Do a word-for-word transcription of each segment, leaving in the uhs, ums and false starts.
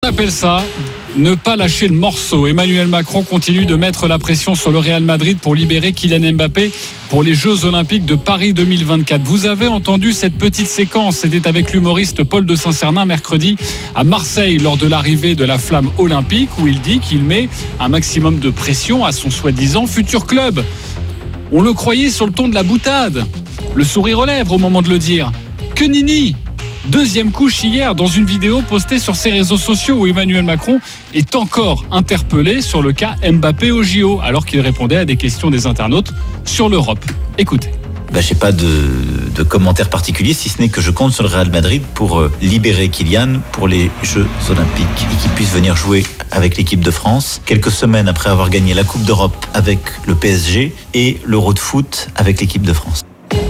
appelle ça ne pas lâcher le morceau. Emmanuel Macron continue de mettre la pression sur le Real Madrid pour libérer Kylian Mbappé pour les Jeux Olympiques de Paris deux mille vingt-quatre. Vous avez entendu cette petite séquence, c'était avec l'humoriste Paul de Saint-Cernin mercredi à Marseille lors de l'arrivée de la flamme olympique où il dit qu'il met un maximum de pression à son soi-disant futur club. On le croyait sur le ton de la boutade, le sourire aux lèvres au moment de le dire. Que nini! Deuxième couche hier dans une vidéo postée sur ses réseaux sociaux où Emmanuel Macron est encore interpellé sur le cas Mbappé au J O alors qu'il répondait à des questions des internautes sur l'Europe. Écoutez. Bah, je n'ai pas de, de commentaires particuliers, si ce n'est que je compte sur le Real Madrid pour euh, libérer Kylian pour les Jeux Olympiques et qu'il puisse venir jouer avec l'équipe de France quelques semaines après avoir gagné la Coupe d'Europe avec le P S G et l'Euro de foot avec l'équipe de France.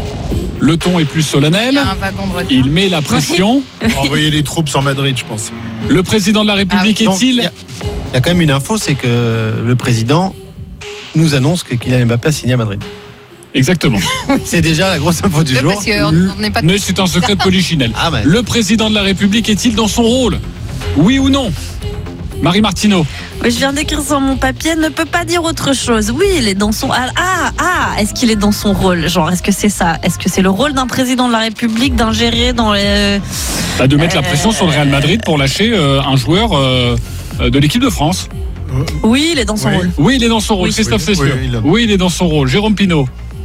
Le ton est plus solennel. Il met la pression. Envoyer les troupes sur Madrid, je pense. Le président de la République ah, est-il... Il y, y a quand même une info, c'est que le président nous annonce que Kylian Mbappé a signé à Madrid. Exactement. C'est déjà la grosse info du oui, jour. Parce que on n'est pas... Mais c'est un secret de polichinelle. Ah, ben. Le président de la République est-il dans son rôle ? Oui ou non ? Marie Martineau. Oui, je viens d'écrire sur mon papier, ne peut pas dire autre chose. Oui, il est dans son... Ah, ah, est-ce qu'il est dans son rôle ? Genre, est-ce que c'est ça ? Est-ce que c'est le rôle d'un président de la République d'ingérer dans les... Bah, de mettre euh... la pression sur le Real Madrid pour lâcher euh, un joueur euh, de l'équipe de France. Oui, il est dans son oui. rôle. Oui, il est dans son rôle. Oui. Christophe oui, Cessieux. Oui, il oui, il est dans son rôle. Jérôme Pinault.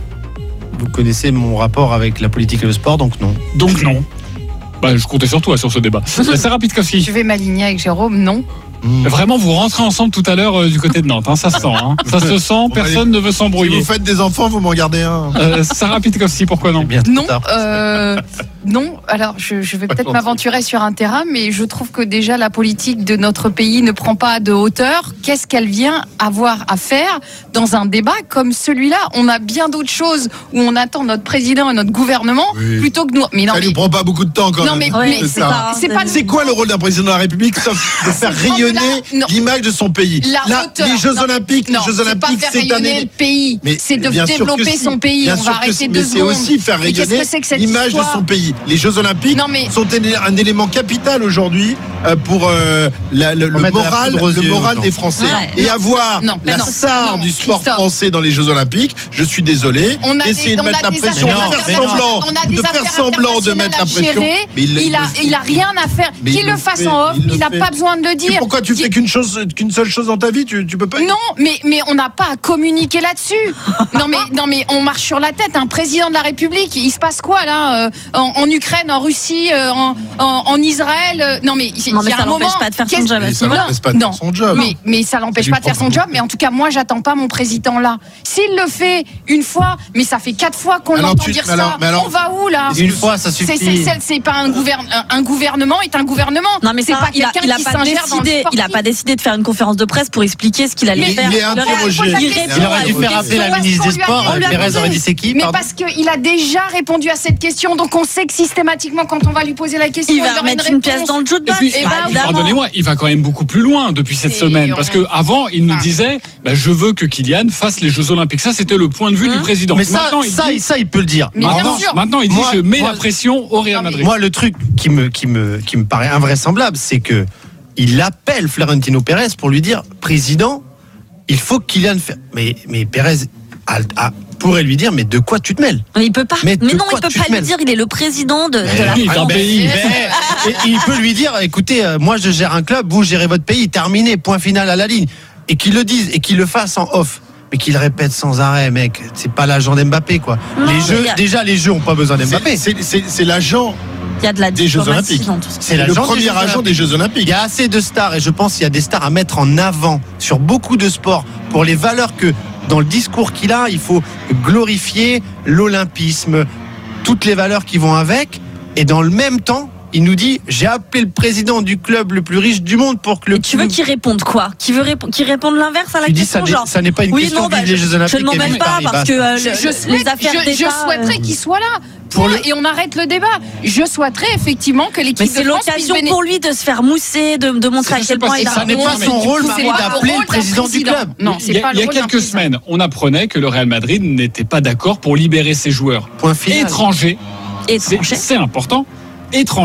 Vous connaissez mon rapport avec la politique et le sport, donc non. Donc non. Bah, je comptais sur toi sur ce débat. Sarah Pitkowski. Je vais m'aligner avec Jérôme, non. Mmh. Vraiment, vous rentrez ensemble tout à l'heure euh, du côté de Nantes, hein, ça se sent. Hein. Ça se sent, personne ne veut s'embrouiller. Si vous faites des enfants, vous m'en gardez un. Euh, Sarah Pitkowski, pourquoi non ? Non, euh, non. Alors, je, je vais peut-être m'aventurer sur un terrain, mais je trouve que déjà la politique de notre pays ne prend pas de hauteur. Qu'est-ce qu'elle vient avoir à faire dans un débat comme celui-là ? On a bien d'autres choses où on attend notre président et notre gouvernement oui. plutôt que nous. Mais non, ça ne mais... prend pas beaucoup de temps quand non, même. Mais, oui, mais c'est, ça. c'est, pas... c'est quoi le rôle d'un président de la République sauf de faire rayonner la... l'image de son pays ? La Là, hauteur. Les Jeux non, Olympiques, non, les Jeux Olympiques, c'est, c'est un le pays. Mais c'est de développer si. son pays. Bien on va arrêter deux secondes. Mais c'est aussi faire rayonner l'image de son pays. Les Jeux Olympiques non, mais... sont un élément capital aujourd'hui pour euh, la, le, le moral, le moral des Français. Ouais, et non, avoir non, la non, star non, du sport français dans les Jeux Olympiques, je suis désolé. Essayer de mettre la pression, de faire semblant, de faire semblant de mettre la pression. Il a, il a rien à faire. Qu'il le fasse en off, il n'a pas besoin de le dire. Pourquoi tu fais qu'une chose, qu'une seule chose dans ta vie, tu, tu peux pas. Non, mais mais on n'a pas à communiquer là-dessus. Non mais non mais on marche sur la tête. Un président de la République, il se passe quoi là en, en Ukraine, en Russie, en, en, en Israël. Non mais non, mais ça l'empêche pas de faire son job. Ça l'empêche pas de faire son job. Mais mais ça l'empêche pas de faire son job. Mais en tout cas, moi, j'attends pas mon président là. S'il le fait une fois, mais ça fait quatre fois qu'on alors, l'entend tu, dire alors, ça. Alors, on va où là ? Une fois, ça suffit. C'est, c'est, c'est, c'est pas un, gouverne, un, un gouvernement est un gouvernement. Non mais c'est ça, pas il a, quelqu'un il a qui pas s'ingère dans le décidé. Il a pas décidé de faire une conférence de presse pour expliquer ce qu'il allait mais faire. Il est interrogé. Il aurait dû faire appeler la ministre des Sports. Pérez aurait dit c'est qui ? Mais parce qu'il a déjà répondu à cette question, donc on sait que systématiquement, quand on va lui poser la question, il va remettre une pièce dans le jukebox. Pardonnez-moi, il va quand même beaucoup plus loin depuis cette semaine, parce que avant, il nous disait, bah, je veux que Kylian fasse les Jeux Olympiques. Ça, c'était le point de vue du président. Mais ça, ça, ça, il peut le dire. Maintenant, il dit, je mets la pression au Real Madrid. Moi, le truc qui me, qui me, qui me paraît invraisemblable, c'est que il appelle Florentino Pérez pour lui dire, président, il faut que Kylian fasse. Mais, mais Pérez a, a, pourrait lui dire, mais de quoi tu te mêles ? Il peut pas. Mais, mais non, il peut pas lui dire. Il est le président de, de la oui, d'un pays. Mais, il peut lui dire, écoutez, euh, moi je gère un club, vous gérez votre pays, terminé, point final à la ligne. Et qu'il le dise et qu'il le fasse en off. Mais qu'il répète sans arrêt, mec. C'est pas l'agent d'Mbappé, quoi. Non, les jeux, a... déjà, les jeux ont pas besoin d'Mbappé. C'est, c'est, c'est, c'est l'agent. Il y a de la des Jeux Olympiques. C'est le premier agent des Jeux Olympiques. Il y a assez de stars et je pense qu'il y a des stars à mettre en avant sur beaucoup de sports pour les valeurs que dans le discours qu'il a, il faut glorifier l'olympisme, toutes les valeurs qui vont avec, et dans le même temps, il nous dit, j'ai appelé le président du club le plus riche du monde pour que le. Et tu veux qu'il réponde quoi ? Qu'il veut répondre, qu'il réponde l'inverse à la tu question, dis, ça genre. Ça n'est pas une oui, question non, bah, des Jeux Olympiques. Je ne m'en mêle pas parce que euh, je, je le, souhaite, les affaires je, d'État. Je souhaiterais euh... qu'il soit là. Pour le... Et on arrête le débat. Je souhaiterais effectivement que l'équipe mais de c'est France l'occasion béné... pour lui de se faire mousser, de, de montrer c'est à quel point il a. Ça n'est pas son rôle, Marie, d'appeler le président du club. Non, c'est il y a, pas le il y a rôle quelques semaines, on apprenait que le Real Madrid n'était pas d'accord pour libérer ses joueurs Point final. étrangers. Étrangers. C'est, c'est important. Étrangers pour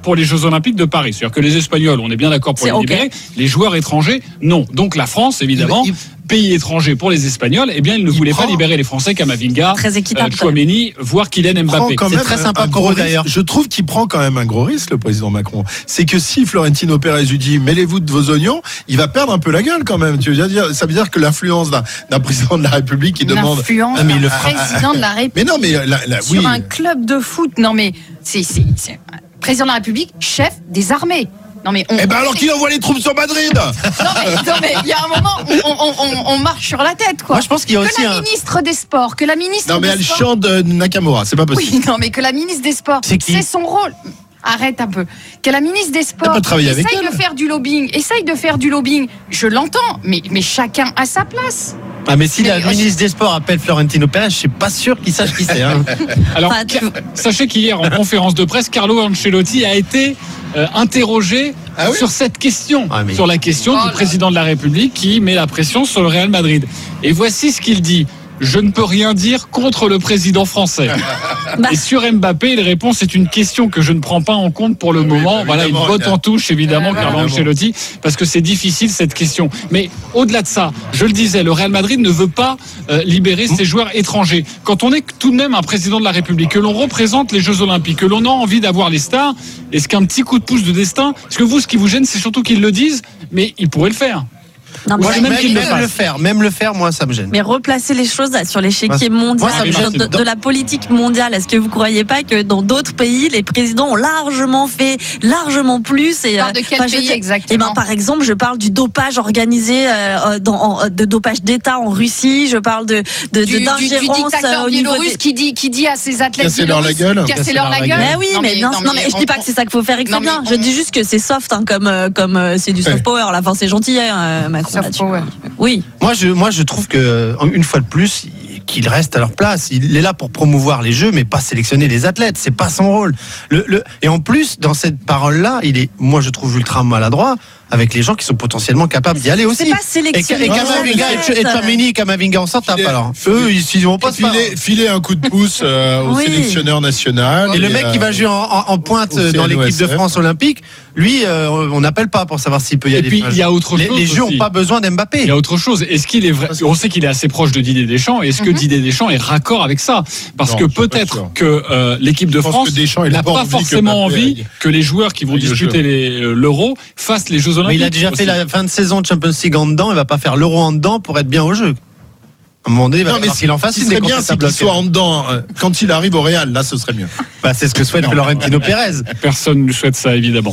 pour les Jeux Olympiques de Paris. C'est-à-dire que les Espagnols, on est bien d'accord pour c'est les libérer. Okay. Les joueurs étrangers, non. Donc la France, évidemment, il, il... pays étranger pour les Espagnols, eh bien, il ne il voulait prend... pas libérer les Français, Kamavinga, euh, Chouameni, voire Kylian Mbappé. C'est même très sympa pour eux d'ailleurs. Je trouve qu'il prend quand même un gros risque, le président Macron. C'est que si Florentino Pérez lui dit mêlez-vous de vos oignons, il va perdre un peu la gueule quand même. Tu veux dire, ça veut dire que l'influence d'un, d'un président de la République qui demande. L'influence d'un le président de la République. Mais non, mais la, la, sur oui. un club de foot. Non, mais c'est, c'est, c'est président de la République, chef des armées. Non mais on... Eh ben alors qu'il envoie les troupes sur Madrid. Non mais non mais il y a un moment où on, on, on, on marche sur la tête quoi. Moi je pense qu'il y a que aussi la un... ministre des Sports, que la ministre. Non mais elle sports... chante de Nakamura, c'est pas possible. Oui non mais que la ministre des Sports, c'est, c'est son rôle. Arrête un peu. Que la ministre des Sports essaye de faire du lobbying, essaye de faire du lobbying. Je l'entends, mais mais chacun a sa place. Ah mais si mais la ministre des Sports appelle Florentino Pérez, je suis pas sûr qu'il sache qui c'est. Hein. Alors enfin, tu... sachez qu'hier en conférence de presse, Carlo Ancelotti a été euh, interrogé ah oui sur cette question, ah, mais... sur la question oh, du là. président de la République qui met la pression sur le Real Madrid. Et voici ce qu'il dit. Je ne peux rien dire contre le président français. Et sur Mbappé, il répond c'est une question que je ne prends pas en compte pour le oui, moment. Voilà, il botte en touche évidemment, euh, Carlo Ancelotti, parce que c'est difficile cette question. Mais au-delà de ça, je le disais, le Real Madrid ne veut pas euh, libérer ses joueurs étrangers. Quand on est tout de même un président de la République, que l'on représente les Jeux Olympiques, que l'on a envie d'avoir les stars, est-ce qu'un petit coup de pouce de destin, parce que vous, ce qui vous gêne, c'est surtout qu'ils le disent, mais ils pourraient le faire. Non, moi, même, même, même le faire, même le faire, moi, ça me gêne. Mais replacer les choses sur l'échiquier mondial, moi, de, de la politique mondiale. Est-ce que vous croyez pas que dans d'autres pays, les présidents ont largement fait, largement plus et, de quel enfin, pays exactement? Et ben, par exemple, je parle du dopage organisé, euh, dans, en, de dopage d'État en Russie. Je parle de, de, du, de d'ingérence du, du dictateur au niveau biélorusse des... qui dit, qui dit à ses athlètes casser leur la gueule, casser leur la gueule. Mais oui, non, mais, mais, non, non, mais, mais je dis pas que c'est ça qu'il faut faire et que c'est bien. Je dis juste que c'est soft, hein, comme, comme c'est du soft power. Là, enfin, c'est gentil, hein, Macron. Oui. Moi, je, moi, je trouve que une fois de plus, qu'ils restent à leur place. Il est là pour promouvoir les jeux, mais pas sélectionner les athlètes. C'est pas son rôle. Le, le, et en plus, dans cette parole-là, il est, moi, je trouve ultra maladroit avec les gens qui sont potentiellement capables d'y aller aussi. C'est pas sélectionner. Et, et Kamavinga et Chouameni, Kamavinga, on s'en tape alors. Eux, ils vont pas filer, filer un coup de pouce euh, au oui. sélectionneur national. Et, et le mec euh, qui va jouer en, en, en pointe dans l'équipe de France olympique, lui, euh, on n'appelle pas pour savoir s'il peut y aller. Et puis, il y a autre chose. Les, les jeux n'ont pas besoin d'Mbappé. Il y a autre chose. Est-ce qu'il est vrai? On sait qu'il est assez proche de Didier Deschamps. Est-ce que mm-hmm. Didier Deschamps est raccord avec ça? Parce non, que peut-être que euh, l'équipe de France n'a pas forcément envie que les joueurs qui vont disputer l'Euro fassent les Jeux olympiques. Il a déjà fait la fin de saison de Champions League en dedans, il va pas faire l'Euro en dedans pour être bien au jeu. À un moment donné, il va non, mais s'il en fasse, il serait bien s'il soit en dedans quand il arrive au Real. Là, ce serait mieux. Bah, c'est ce que souhaite Florentino Pérez. Personne ne souhaite ça, évidemment.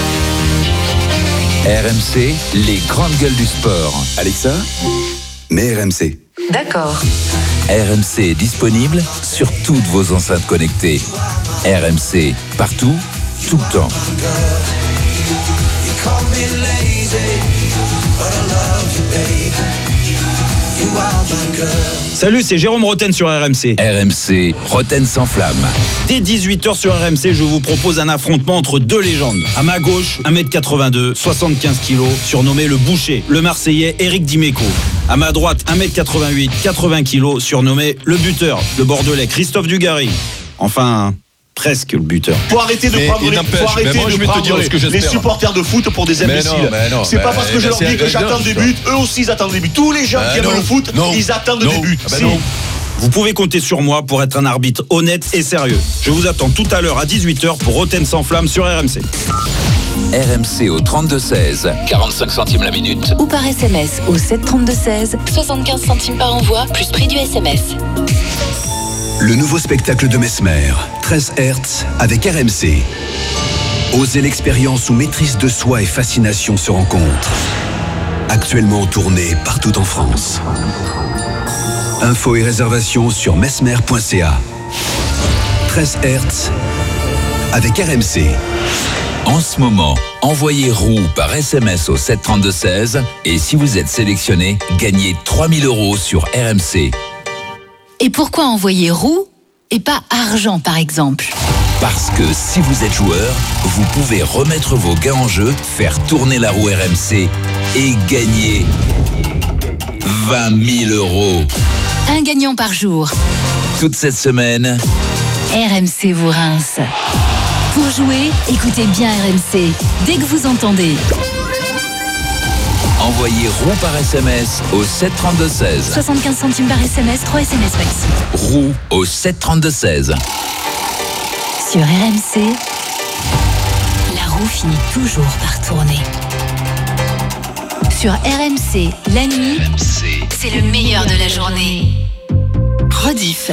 R M C, les grandes gueules du sport. Alexa, mets R M C. D'accord. R M C est disponible sur toutes vos enceintes connectées. R M C, partout, tout le temps. Salut, c'est Jérôme Roten sur R M C. R M C, Roten sans flamme. Dès dix-huit heures sur R M C, je vous propose un affrontement entre deux légendes. À ma gauche, un mètre quatre-vingt-deux, soixante-quinze kilos, surnommé le Boucher, le Marseillais Eric Dimeco. À ma droite, un mètre quatre-vingt-huit, quatre-vingts kilos, surnommé le Buteur, le Bordelais Christophe Dugarry. Enfin... presque le buteur. Faut arrêter de mais, prendre, les, faut arrêter moi, de prendre te dire les, les supporters de foot pour des imbéciles. Mais non, mais non, c'est mais pas parce que je leur dis que j'attends des buts, eux aussi ils attendent des buts. Tous les gens qui aiment le foot, non, ils attendent non, des buts. Ah bah non. Vous pouvez compter sur moi pour être un arbitre honnête et sérieux. Je vous attends tout à l'heure à dix-huit heures pour Roten sans flamme sur R M C. R M C au trente-deux seize, quarante-cinq centimes la minute. Ou par S M S au sept trente-deux seize, soixante-quinze centimes par envoi, plus prix du S M S. Le nouveau spectacle de Mesmer, treize hertz, avec R M C. Osez l'expérience où maîtrise de soi et fascination se rencontrent. Actuellement en tournée partout en France. Infos et réservations sur mesmer point c a. treize hertz, avec R M C. En ce moment, envoyez roue par S M S au sept trente-deux seize et si vous êtes sélectionné, gagnez trois mille euros sur R M C. Et pourquoi envoyer roue et pas argent, par exemple? Parce que si vous êtes joueur, vous pouvez remettre vos gains en jeu, faire tourner la roue R M C et gagner vingt mille euros. Un gagnant par jour. Toute cette semaine, R M C vous rince. Pour jouer, écoutez bien R M C. Dès que vous entendez. Envoyez roue par S M S au sept trente-deux seize. soixante-quinze centimes par S M S, trois S M S maxi. Roue au sept trente-deux seize. Sur R M C, la roue finit toujours par tourner. Sur R M C, la nuit, c'est le meilleur de la journée. Rediff.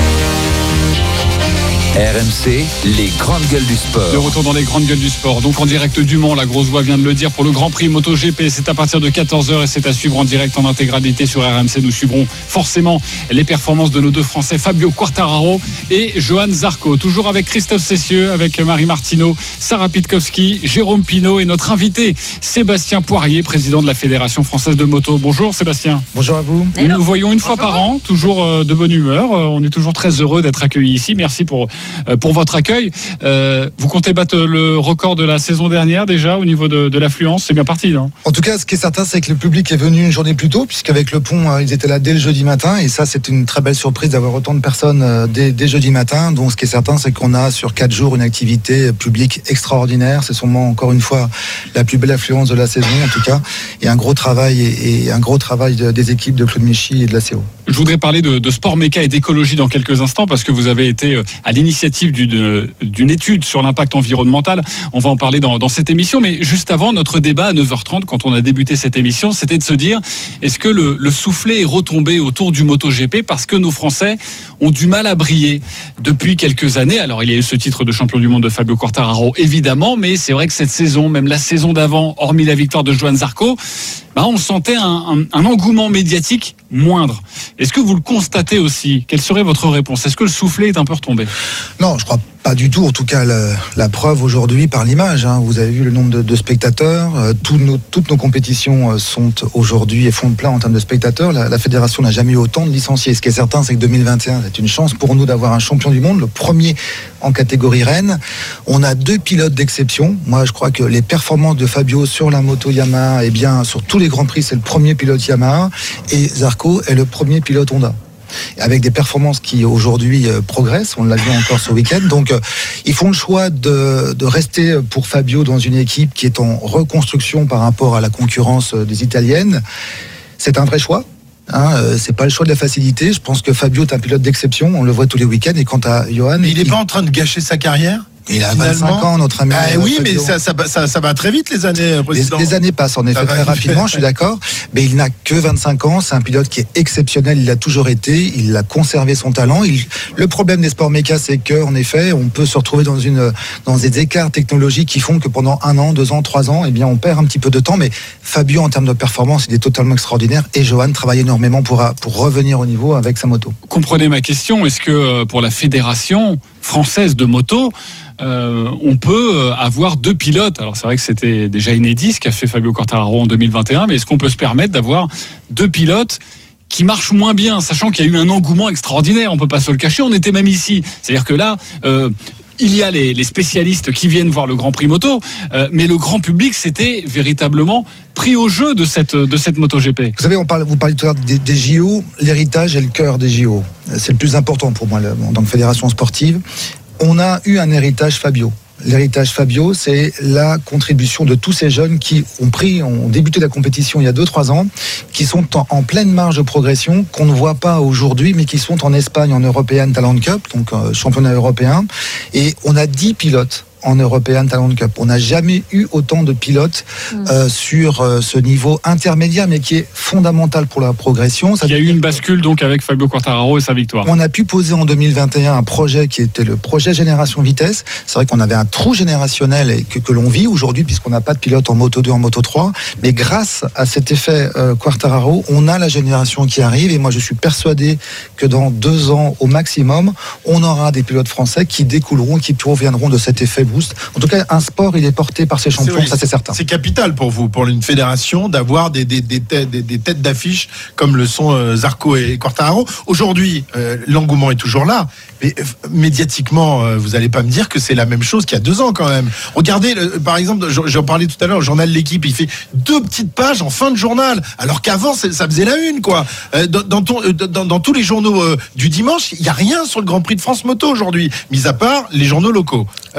R M C, les grandes gueules du sport. De retour dans les grandes gueules du sport. Donc en direct du Mans, la grosse voix vient de le dire, pour le Grand Prix MotoGP. C'est à partir de quatorze heures et c'est à suivre en direct en intégralité sur R M C. Nous suivrons forcément les performances de nos deux Français, Fabio Quartararo et Johan Zarco. Toujours avec Christophe Cessieux, avec Marie Martineau, Sarah Pitkowski, Jérôme Pinault et notre invité Sébastien Poirier, président de la Fédération Française de Moto. Bonjour Sébastien. Bonjour à vous. Nous nous voyons une fois par an, toujours de bonne humeur. On est toujours très heureux d'être accueillis ici. Merci pour pour votre accueil. Euh, vous comptez battre le record de la saison dernière déjà au niveau de, de l'affluence. C'est bien parti, non ? En tout cas, ce qui est certain, c'est que le public est venu une journée plus tôt, puisqu'avec le pont, ils étaient là dès le jeudi matin. Et ça, c'est une très belle surprise d'avoir autant de personnes dès, dès jeudi matin. Donc, ce qui est certain, c'est qu'on a sur quatre jours une activité publique extraordinaire. C'est sûrement encore une fois la plus belle affluence de la saison, en tout cas. Et un gros travail et, et un gros travail de, des équipes de Claude Michy et de la C O. Je voudrais parler de, de sport méca et d'écologie dans quelques instants, parce que vous avez été à l'initiative d'une, d'une étude sur l'impact environnemental. On va en parler dans, dans cette émission, mais juste avant, notre débat à neuf heures trente, quand on a débuté cette émission, c'était de se dire, est-ce que le, le soufflet est retombé autour du MotoGP parce que nos Français ont du mal à briller depuis quelques années. Alors il y a eu ce titre de champion du monde de Fabio Quartararo, évidemment, mais c'est vrai que cette saison, même la saison d'avant, hormis la victoire de Johan Zarco, bah on sentait un, un, un engouement médiatique moindre. Est-ce que vous le constatez aussi ? Quelle serait votre réponse ? Est-ce que le soufflet est un peu retombé ? Non, je crois pas du tout. En tout cas, la, la preuve aujourd'hui par l'image. Hein. Vous avez vu le nombre de, de spectateurs. Euh, tout nos, toutes nos compétitions sont aujourd'hui et font le plein en termes de spectateurs. La, la fédération n'a jamais eu autant de licenciés. Ce qui est certain, c'est que deux mille vingt et un, c'est une chance pour nous d'avoir un champion du monde, le premier en catégorie Rennes. On a deux pilotes d'exception. Moi, je crois que les performances de Fabio sur la moto Yamaha, et bien sur tous les grands prix, c'est le premier pilote Yamaha, et Zarco est le premier pilote Honda, avec des performances qui aujourd'hui euh, progressent. On l'a vu encore ce week-end. Donc euh, ils font le choix de, de rester pour Fabio dans une équipe qui est en reconstruction par rapport à la concurrence des Italiennes. C'est un vrai choix. Hein, euh, c'est pas le choix de la facilité. Je pense que Fabio est un pilote d'exception. On le voit tous les week-ends. Et quant à Johan, mais il n'est pas en train de gâcher sa carrière ? Il a vingt-cinq ans, notre ami. Ah oui, mais ça, ça, ça, ça va très vite, les années, président. Les, les années passent, en effet, très rapidement, je suis d'accord. Mais il n'a que vingt-cinq ans. C'est un pilote qui est exceptionnel. Il l'a toujours été. Il a conservé son talent. Il, le problème des sports méca, c'est que, en effet, on peut se retrouver dans une, dans des écarts technologiques qui font que pendant un an, deux ans, trois ans, eh bien, on perd un petit peu de temps. Mais Fabio, en termes de performance, il est totalement extraordinaire. Et Johan travaille énormément pour, pour revenir au niveau avec sa moto. Comprenez ma question. Est-ce que, pour la fédération française de moto, Euh, on peut avoir deux pilotes. Alors c'est vrai que c'était déjà inédit ce qu'a fait Fabio Quartararo en deux mille vingt et un, mais est-ce qu'on peut se permettre d'avoir deux pilotes qui marchent moins bien, sachant qu'il y a eu un engouement extraordinaire, on peut pas se le cacher, on était même ici. C'est-à-dire que là, euh, il y a les, les spécialistes qui viennent voir le Grand Prix moto, euh, mais le grand public s'était véritablement pris au jeu de cette, de cette MotoGP. Vous savez, on parle, vous parlez tout à l'heure des, des J O, l'héritage est le cœur des J O. C'est le plus important pour moi en tant que fédération sportive. On a eu un héritage Fabio. L'héritage Fabio, c'est la contribution de tous ces jeunes qui ont pris, ont débuté la compétition il y a deux trois ans, qui sont en, en pleine marge de progression, qu'on ne voit pas aujourd'hui, mais qui sont en Espagne, en European Talent Cup, donc euh, championnat européen. Et on a dix pilotes en European Talent Cup. On n'a jamais eu autant de pilotes euh, sur euh, ce niveau intermédiaire, mais qui est fondamental pour la progression. Ça Il y a eu une bascule donc avec Fabio Quartararo et sa victoire. On a pu poser en deux mille vingt et un un projet qui était le projet Génération Vitesse. C'est vrai qu'on avait un trou générationnel et que, que l'on vit aujourd'hui, puisqu'on n'a pas de pilote en Moto deux, en Moto trois. Mais grâce à cet effet euh, Quartararo, on a la génération qui arrive. Et moi, je suis persuadé que dans deux ans au maximum, on aura des pilotes français qui découleront, qui proviendront de cet effet boost. En tout cas, un sport, il est porté par ses champions, c'est ça c'est certain. C'est capital pour vous, pour une fédération, d'avoir des, des, des, têtes, des, des têtes d'affiche comme le sont euh, Zarco et Quartararo. Aujourd'hui, euh, l'engouement est toujours là. Mais euh, médiatiquement, euh, vous n'allez pas me dire que c'est la même chose qu'il y a deux ans quand même. Regardez, euh, par exemple, j'en parlais tout à l'heure, le journal L'Équipe, il fait deux petites pages en fin de journal, alors qu'avant, ça faisait la une, quoi. Euh, dans, dans, ton, euh, dans, dans tous les journaux euh, du dimanche, il n'y a rien sur le Grand Prix de France Moto aujourd'hui, mis à part les journaux locaux. Euh, mais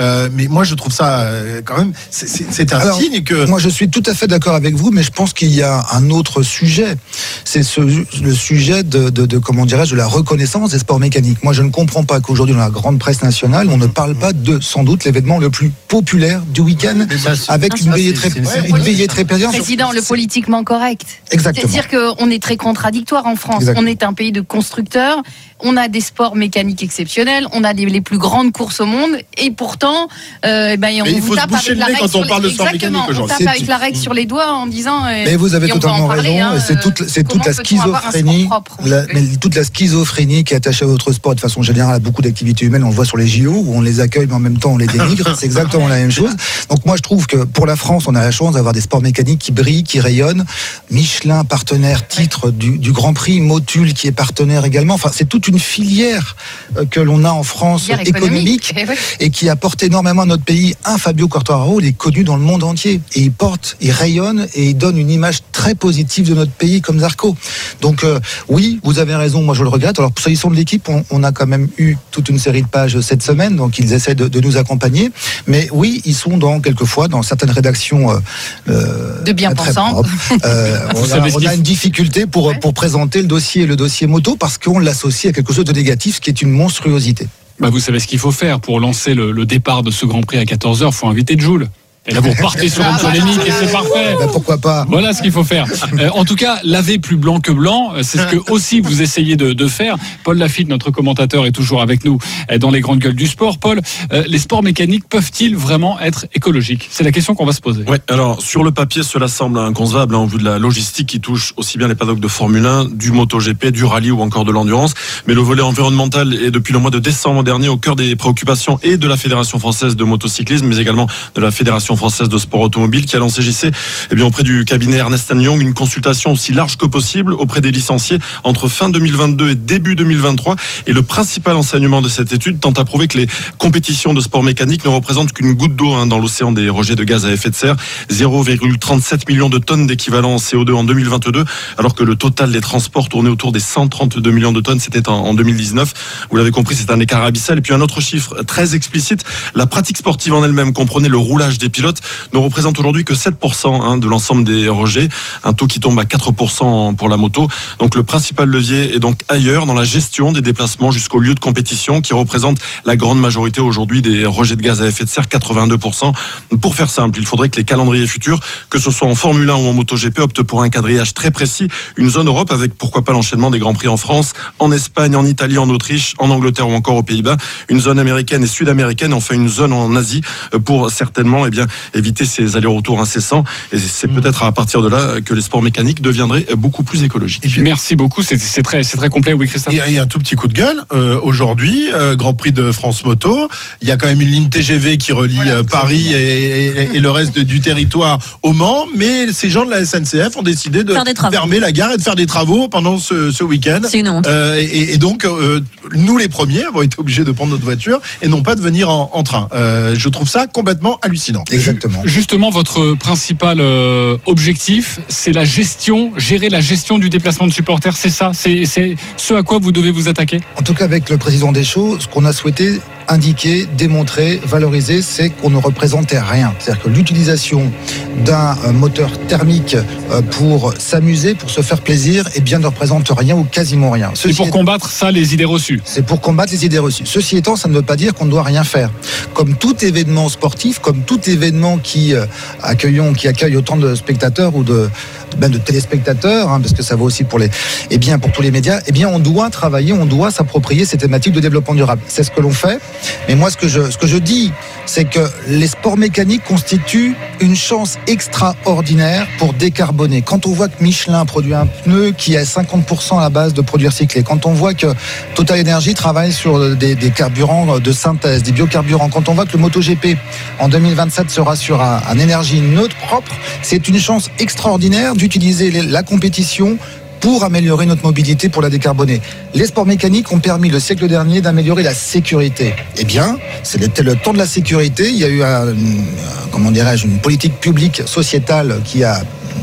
mais moi je trouve ça euh, quand même, c'est, c'est, c'est un Alors, signe que... Moi je suis tout à fait d'accord avec vous, mais je pense qu'il y a un autre sujet. C'est ce, le sujet de, de, de, comment dirais-je, de la reconnaissance des sports mécaniques. Moi je ne comprends pas qu'aujourd'hui dans la grande presse nationale, on ne parle pas de, sans doute, l'événement le plus populaire du week-end, ça, avec une veillée très, une veillée très présente. Président, le politiquement correct. Exactement. C'est-à-dire qu'on est très contradictoire en France. Exactement. On est un pays de constructeurs, on a des sports mécaniques exceptionnels, on a des, les plus grandes courses au monde, et pourtant, euh, ben, on vous tape avec la règle quand on parle de sport mécanique aujourd'hui. On tape avec la règle sur les doigts en disant. Mais vous avez totalement raison. Hein, c'est toute, c'est toute la schizophrénie, la, mais toute la schizophrénie qui est attachée à votre sport de façon générale à beaucoup d'activités humaines. On le voit sur les J O où on les accueille, mais en même temps on les dénigre. C'est exactement la même chose. Donc moi je trouve que pour la France, on a la chance d'avoir des sports mécaniques qui brillent, qui rayonnent. Michelin, partenaire titre du, du Grand Prix, Motul qui est partenaire également. Enfin, c'est toute une filière que l'on a en France économique, économique et qui apporte énormément à notre pays. Un Fabio Quartararo, il est connu dans le monde entier et il porte, il rayonne et il donne une image très positive de notre pays comme Zarco. Donc euh, oui, vous avez raison, moi je le regrette. Alors s'agissant de l'équipe, on, on a quand même eu toute une série de pages cette semaine, donc ils essaient de, de nous accompagner. Mais oui, ils sont dans quelquefois dans certaines rédactions euh, de bien pensants. Euh, on, a, on a une difficulté pour ouais. pour présenter le dossier le dossier moto parce qu'on l'associe à quelque chose de négatif, ce qui est une monstruosité. Bah vous savez ce qu'il faut faire pour lancer le, le départ de ce Grand Prix à quatorze heures, il faut inviter Joule. Et là, vous repartez sur une polémique et c'est parfait. Ben pourquoi pas. Voilà ce qu'il faut faire. Euh, en tout cas, laver plus blanc que blanc, c'est ce que aussi vous essayez de, de faire. Paul Lafitte, notre commentateur, est toujours avec nous dans les grandes gueules du sport. Paul, euh, les sports mécaniques peuvent-ils vraiment être écologiques ? C'est la question qu'on va se poser. Ouais. Alors sur le papier, cela semble inconcevable hein, en vue de la logistique qui touche aussi bien les paddocks de Formule un, du MotoGP, du rallye ou encore de l'endurance. Mais le volet environnemental est depuis le mois de décembre dernier au cœur des préoccupations et de la Fédération française de motocyclisme, mais également de la Fédération française de sport automobile qui a lancé J C eh bien, auprès du cabinet Ernst and Young une consultation aussi large que possible auprès des licenciés entre fin deux mille vingt-deux et début deux mille vingt-trois. Et le principal enseignement de cette étude tente à prouver que les compétitions de sport mécanique ne représentent qu'une goutte d'eau hein, dans l'océan des rejets de gaz à effet de serre, zéro virgule trente-sept millions de tonnes d'équivalent C O deux en deux mille vingt-deux, alors que le total des transports tournait autour des cent trente-deux millions de tonnes, c'était en, en deux mille dix-neuf. Vous l'avez compris, c'est un écart abyssal. Et puis un autre chiffre très explicite, la pratique sportive en elle-même comprenait le roulage des pilotes, ne représente aujourd'hui que sept pour cent hein, de l'ensemble des rejets, un taux qui tombe à quatre pour cent pour la moto. Donc le principal levier est donc ailleurs, dans la gestion des déplacements jusqu'au lieu de compétition, qui représente la grande majorité aujourd'hui des rejets de gaz à effet de serre, quatre-vingt-deux pour cent. Pour faire simple, il faudrait que les calendriers futurs, que ce soit en Formule un ou en MotoGP, optent pour un quadrillage très précis, une zone Europe avec pourquoi pas l'enchaînement des Grands Prix en France, en Espagne, en Italie, en Autriche, en Angleterre ou encore aux Pays-Bas, une zone américaine et sud-américaine, enfin une zone en Asie pour certainement eh bien, éviter ces allers-retours incessants. Et c'est peut-être à partir de là que les sports mécaniques deviendraient beaucoup plus écologiques. Et puis, merci beaucoup, c'est, c'est, très, c'est très complet. Oui, Christophe. Il y a un tout petit coup de gueule. Euh, aujourd'hui, euh, Grand Prix de France Moto, il y a quand même une ligne T G V qui relie voilà, euh, Paris et, et, et le reste de, du territoire au Mans, mais ces gens de la S N C F ont décidé de fermer la gare et de faire des travaux pendant ce, ce week-end. C'est une honte. Euh, et, et donc, euh, nous les premiers avons été obligés de prendre notre voiture et non pas de venir en, en train. Euh, je trouve ça complètement hallucinant. Exactement. Justement, votre principal euh, objectif, c'est la gestion, gérer la gestion du déplacement de supporters, c'est ça, c'est, c'est ce à quoi vous devez vous attaquer. En tout cas, avec le président Deschaux, ce qu'on a souhaité indiquer, démontrer, valoriser, c'est qu'on ne représentait rien. C'est-à-dire que l'utilisation d'un moteur thermique pour s'amuser, pour se faire plaisir, eh bien, ne représente rien ou quasiment rien. C'est pour est... combattre ça, les idées reçues. C'est pour combattre les idées reçues. Ceci étant, ça ne veut pas dire qu'on ne doit rien faire. Comme tout événement sportif, comme tout événement qui euh, accueillons, qui accueille autant de spectateurs ou de Ben de téléspectateurs, hein, parce que ça vaut aussi pour les, eh bien pour tous les médias. Eh bien, on doit travailler, on doit s'approprier ces thématiques de développement durable. C'est ce que l'on fait. Mais moi, ce que je, ce que je dis, c'est que les sports mécaniques constituent une chance extraordinaire pour décarboner. Quand on voit que Michelin produit un pneu qui est cinquante pour cent à la base de produits recyclés, quand on voit que Total Energy travaille sur des, des carburants de synthèse, des biocarburants, quand on voit que le MotoGP en deux mille vingt-sept sera sur un, un énergie neutre propre, c'est une chance extraordinaire d'utiliser la compétition pour améliorer notre mobilité, pour la décarboner. Les sports mécaniques ont permis le siècle dernier d'améliorer la sécurité. Eh bien, c'était le temps de la sécurité. Il y a eu un, comment dirais-je, une politique publique sociétale qui a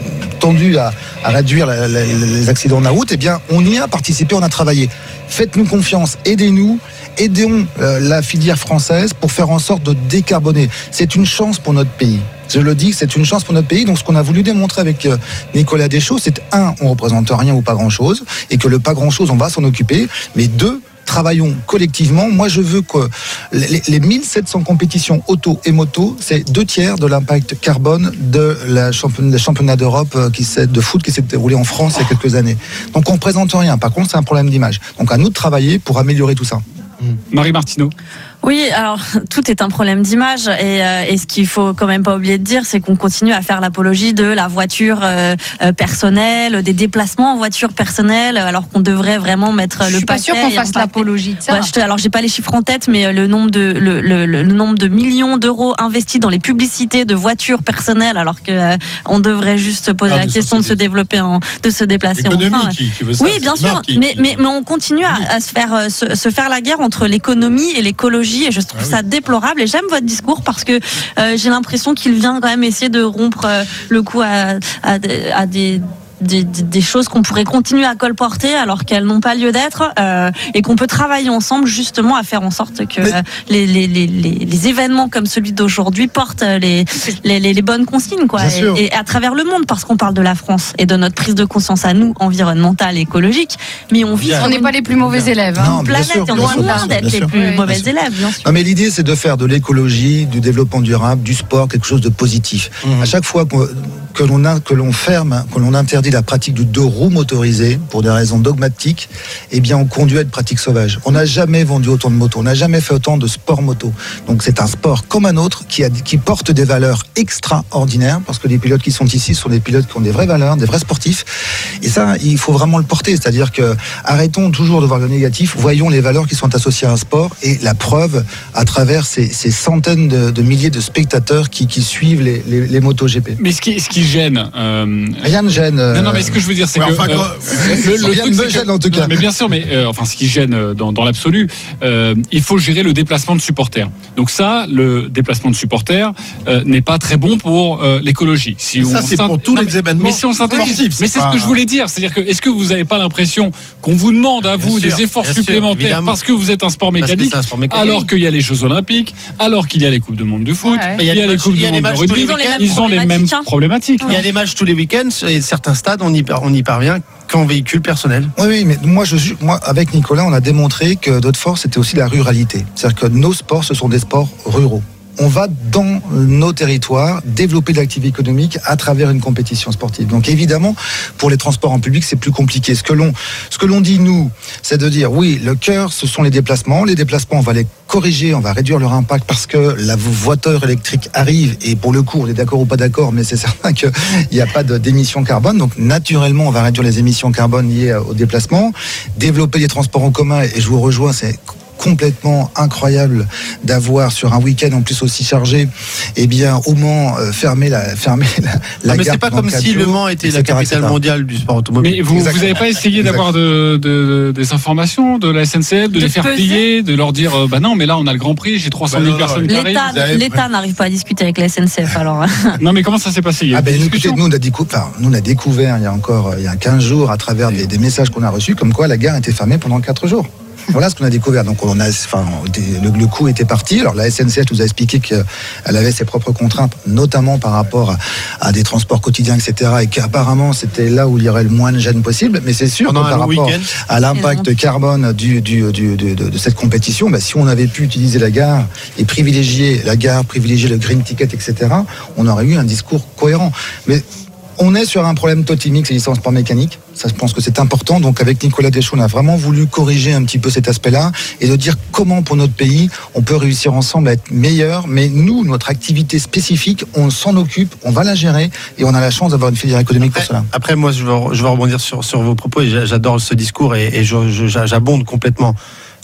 tendu à, à réduire la, la, les accidents de la route, eh bien, on y a participé, on a travaillé. Faites-nous confiance, aidez-nous, aidons euh, la filière française pour faire en sorte de décarboner. C'est une chance pour notre pays. Je le dis, c'est une chance pour notre pays. Donc, ce qu'on a voulu démontrer avec euh, Nicolas Deschaux, c'est un, on représente rien ou pas grand-chose, et que le pas grand-chose, on va s'en occuper. Mais deux, travaillons collectivement. Moi, je veux que les, les mille sept cents compétitions auto et moto, c'est deux tiers de l'impact carbone de la championnat, championnat d'Europe qui s'est, de foot qui s'est déroulé en France il y a quelques années. Donc, on ne présente rien. Par contre, c'est un problème d'image. Donc, à nous de travailler pour améliorer tout ça. Marie Martineau. Oui, alors tout est un problème d'image et, euh, et ce qu'il faut quand même pas oublier de dire, c'est qu'on continue à faire l'apologie de la voiture euh, euh, personnelle, des déplacements en voiture personnelle, alors qu'on devrait vraiment mettre je le paquet. Je suis pas sûre qu'on fasse l'apologie de ça. Ouais, je te, alors j'ai pas les chiffres en tête, mais le nombre de le, le, le nombre de millions d'euros investis dans les publicités de voitures personnelles, alors que euh, on devrait juste poser ah, la question de se développer, en, de se déplacer en train. Qui, qui veut ça, oui, bien sûr, qui, mais, qui... mais mais on continue à, à se faire euh, se, se faire la guerre entre l'économie et l'écologie. Et je trouve ah oui. ça déplorable et j'aime votre discours parce que euh, j'ai l'impression qu'il vient quand même essayer de rompre euh, le coup à, à, à des Des, des choses qu'on pourrait continuer à colporter alors qu'elles n'ont pas lieu d'être euh, et qu'on peut travailler ensemble justement à faire en sorte que euh, les, les, les, les événements comme celui d'aujourd'hui portent les, les, les, les bonnes consignes quoi, et, et à travers le monde parce qu'on parle de la France et de notre prise de conscience à nous environnementale et écologique, mais on vit on n'est pas les plus mauvais élèves hein. Une planète et on est loin d'être les plus oui, mauvais élèves bien sûr. Non, mais l'idée c'est de faire de l'écologie, du développement durable, du sport quelque chose de positif. Mmh. À chaque fois qu'on, que l'on a, que l'on ferme, que l'on interdit la pratique du deux roues motorisé pour des raisons dogmatiques, eh bien on conduit à une pratique sauvage. On n'a jamais vendu autant de motos, on n'a jamais fait autant de sport moto. Donc c'est un sport comme un autre qui, a, qui porte des valeurs extraordinaires parce que les pilotes qui sont ici sont des pilotes qui ont des vraies valeurs, des vrais sportifs. Et ça, il faut vraiment le porter. C'est-à-dire que arrêtons toujours de voir le négatif, voyons les valeurs qui sont associées à un sport et la preuve à travers ces, ces centaines de, de milliers de spectateurs qui, qui suivent les, les, les motos G P. Mais ce qui, ce qui gêne... Euh... Rien ne gêne. Euh... Non, non, mais ce que je veux dire, c'est ouais, que enfin, euh, le, le rien truc, me gêne en tout cas. Mais bien sûr, mais euh, enfin, ce qui gêne euh, dans, dans l'absolu, euh, il faut gérer le déplacement de supporters. Donc ça, le déplacement de supporters euh, n'est pas très bon pour euh, l'écologie. Si ça, on c'est pour tous non, les événements. Mais si on s'intéresse, mais c'est pas... ce que je voulais dire, c'est-à-dire que est-ce que vous n'avez pas l'impression qu'on vous demande à vous bien des sûr, efforts supplémentaires sûr, parce que vous êtes un sport mécanique, un sport mécanique. Alors qu'il y a les Jeux Olympiques, alors qu'il y a les coupes du monde du foot, ouais. il y a, il y a les coupes du monde du rugby, ils ont les mêmes problématiques. Il y a des matchs tous les week-ends et certains stades, on y, on y parvient qu'en véhicule personnel. Oui, oui, mais moi, je, moi, avec Nicolas, on a démontré que notre force, c'était aussi la ruralité. C'est-à-dire que nos sports, ce sont des sports ruraux. On va dans nos territoires développer de l'activité économique à travers une compétition sportive. Donc évidemment, pour les transports en public, c'est plus compliqué. Ce que l'on, ce que l'on dit, nous, c'est de dire, oui, le cœur, ce sont les déplacements. Les déplacements, on va les corriger, on va réduire leur impact parce que la voiture électrique arrive et pour le coup, on est d'accord ou pas d'accord, mais c'est certain qu'il n'y a pas de, d'émissions carbone. Donc naturellement, on va réduire les émissions carbone liées aux déplacements. Développer les transports en commun, et je vous rejoins, c'est complètement incroyable d'avoir sur un week-end en plus aussi chargé, eh bien au Mans euh, fermer la fermer la, la non, mais gare. C'est pas comme si Le Mans était la capitale mondiale du sport automobile. Mais vous vous n'avez pas essayé Exactement. d'avoir de, de, des informations de la S N C F, de, de les faire plier, de leur dire euh, bah non mais là on a le Grand Prix, j'ai trois cent mille bah personnes qui L'État, arrivent. L'État n'arrive pas à discuter avec la S N C F alors. Non mais comment ça s'est passé? Ah ben écoutez, nous on a découvert, enfin, nous on a découvert il y a encore il y a quinze jours à travers des, des messages qu'on a reçus comme quoi la gare était fermée pendant quatre jours. Voilà ce qu'on a découvert. Donc on a, enfin, le, le coup était parti. Alors la S N C F nous a expliqué qu'elle avait ses propres contraintes, notamment par rapport à, à des transports quotidiens, et cetera. Et qu'apparemment c'était là où il y aurait le moins de gêne possible. Mais c'est sûr Pendant que par rapport week-end. à l'impact carbone du, du, du, du, de, de cette compétition, bah, si on avait pu utiliser la gare et privilégier la gare, privilégier le green ticket, et cetera, on aurait eu un discours cohérent. Mais on est sur un problème totémique, c'est licence sport mécanique. Ça, je pense que c'est important. Donc, avec Nicolas Deschaux, on a vraiment voulu corriger un petit peu cet aspect-là et de dire comment, pour notre pays, on peut réussir ensemble à être meilleur. Mais nous, notre activité spécifique, on s'en occupe, on va la gérer et on a la chance d'avoir une filière économique après, pour cela. Après, moi, je veux, je veux rebondir sur, sur vos propos et j'adore ce discours et, et je, je, j'abonde complètement.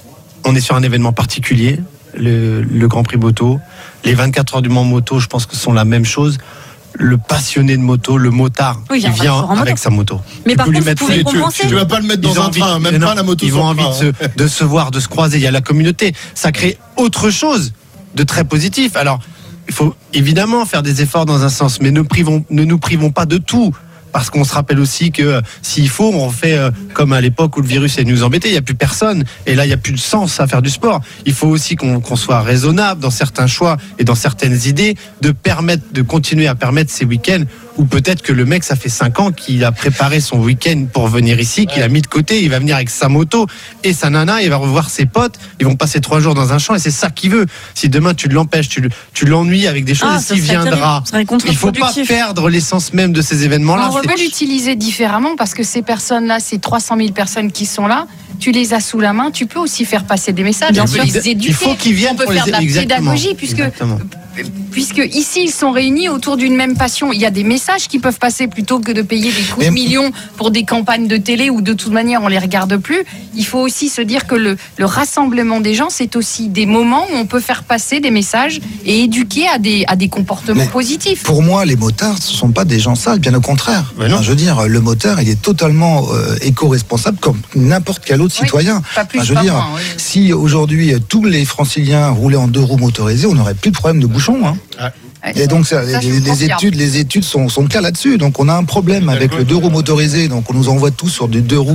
On est sur un événement particulier, le, le Grand Prix Moto. Les vingt-quatre heures du Mans Moto, je pense que sont la même chose. Le passionné de moto, le motard oui, qui vient avec moto. sa moto. Mais tu par peux contre, lui mettre tu, tu, tu vas pas le mettre dans un envie, train, même non, pas la moto. Ils ont envie de se, de se voir, de se croiser. Il y a la communauté. Ça crée autre chose de très positif. Alors, il faut évidemment faire des efforts dans un sens, mais ne, privons, ne nous privons pas de tout. parce qu'on se rappelle aussi que euh, s'il faut, on fait euh, comme à l'époque où le virus est nous embêter, il n'y a plus personne, et là il n'y a plus de sens à faire du sport. Il faut aussi qu'on, qu'on soit raisonnable dans certains choix et dans certaines idées, de permettre, de continuer à permettre ces week-ends, ou peut-être que le mec, ça fait cinq ans qu'il a préparé son week-end pour venir ici, qu'il a mis de côté, il va venir avec sa moto et sa nana, il va revoir ses potes, ils vont passer trois jours dans un champ, et c'est ça qu'il veut. Si demain tu l'empêches, tu, tu l'ennuies avec des choses, ah, il viendra. Il faut pas perdre l'essence même de ces événements-là. On peut l'utiliser différemment, parce que ces personnes-là, ces trois cent mille personnes qui sont là, tu les as sous la main, tu peux aussi faire passer des messages, bien sûr, les éduquer. Il faut qu'ils viennent. On peut pour faire les... de la Exactement. pédagogie, puisque Exactement. puisque ici ils sont réunis autour d'une même passion. Il y a des messages qui peuvent passer plutôt que de payer des coups de millions pour des campagnes de télé où de toute manière on les regarde plus. Il faut aussi se dire que le, le rassemblement des gens, c'est aussi des moments où on peut faire passer des messages et éduquer à des, à des comportements Mais positifs. Pour moi, les motards, ce ne sont pas des gens sales, bien au contraire. Enfin, je veux dire, le motard, il est totalement euh, éco-responsable comme n'importe quel autre oui, citoyen. Pas plus, enfin, je veux pas dire, moins, oui. Si aujourd'hui tous les franciliens roulaient en deux roues motorisées, on n'aurait plus de problème de bouchons. Hein. Ouais. Et donc ça, ça, les, les études, les études sont, sont claires là-dessus. Donc on a un problème avec le deux roues motorisé. Donc on nous envoie tous sur des deux roues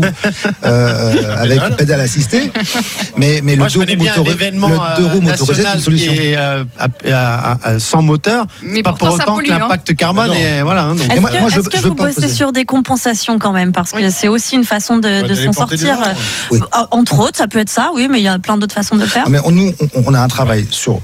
euh, avec pédale assistée. Mais, mais Moi, le, deux roues motorisé, le deux roues motorisé, c'est une solution. Qui est, euh, à, à, à, sans moteur, mais pas pour autant pollue, que l'impact hein. carbone non. est voilà. Hein, donc. Est-ce moi, que, moi, je, est-ce que je vous bossez sur des compensations quand même, parce que oui. c'est aussi une façon de, de s'en sortir. Euh, oui. Entre autres, ça peut être ça, oui, mais il y a plein d'autres façons de le faire. Mais on, nous, on, on a un travail sur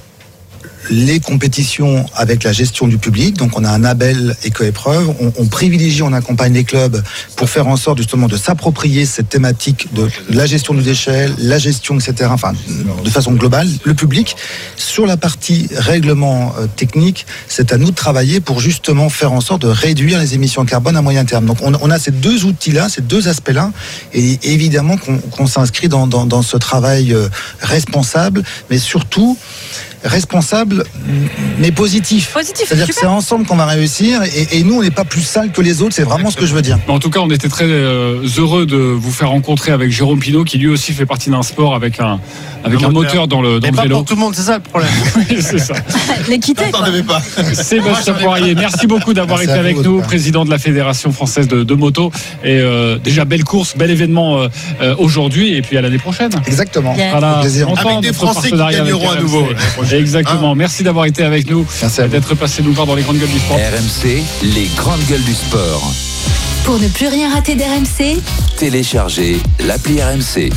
les compétitions avec la gestion du public. Donc on a un label éco-épreuve, on, on privilégie, on accompagne les clubs pour faire en sorte justement de s'approprier cette thématique de la gestion du déchet, la gestion, et cetera. Enfin, de façon globale, le public. Sur la partie règlement euh, technique, c'est à nous de travailler pour justement faire en sorte de réduire les émissions carbone à moyen terme. Donc on, on a ces deux outils-là, ces deux aspects-là, et évidemment qu'on, qu'on s'inscrit dans, dans, dans ce travail euh, responsable, mais surtout responsable mais positif. Positif. C'est-à-dire que c'est ensemble qu'on va réussir, et, et nous on n'est pas plus sale que les autres, c'est vraiment ce que je veux dire. En tout cas, on était très euh, heureux de vous faire rencontrer avec Jérôme Pinault, qui lui aussi fait partie d'un sport avec un avec un, un moteur dans le dans et le pas vélo. Pour tout le monde, c'est ça le problème. Oui, c'est ça. L'équité. Pas. Sébastien Poirier, merci beaucoup d'avoir merci été avec vous, nous, président de la Fédération française de, de moto. Et euh, déjà belle course, bel événement euh, euh, aujourd'hui, et puis à l'année prochaine. Exactement. Yeah. Voilà, plaisir. avec des Français qui gagneront à nouveau. Exactement. Hein? Merci d'avoir été avec nous, merci d'être passé nous voir dans les grandes gueules du sport. R M C, les grandes gueules du sport. Pour ne plus rien rater d'R M C, Téléchargez l'appli R M C.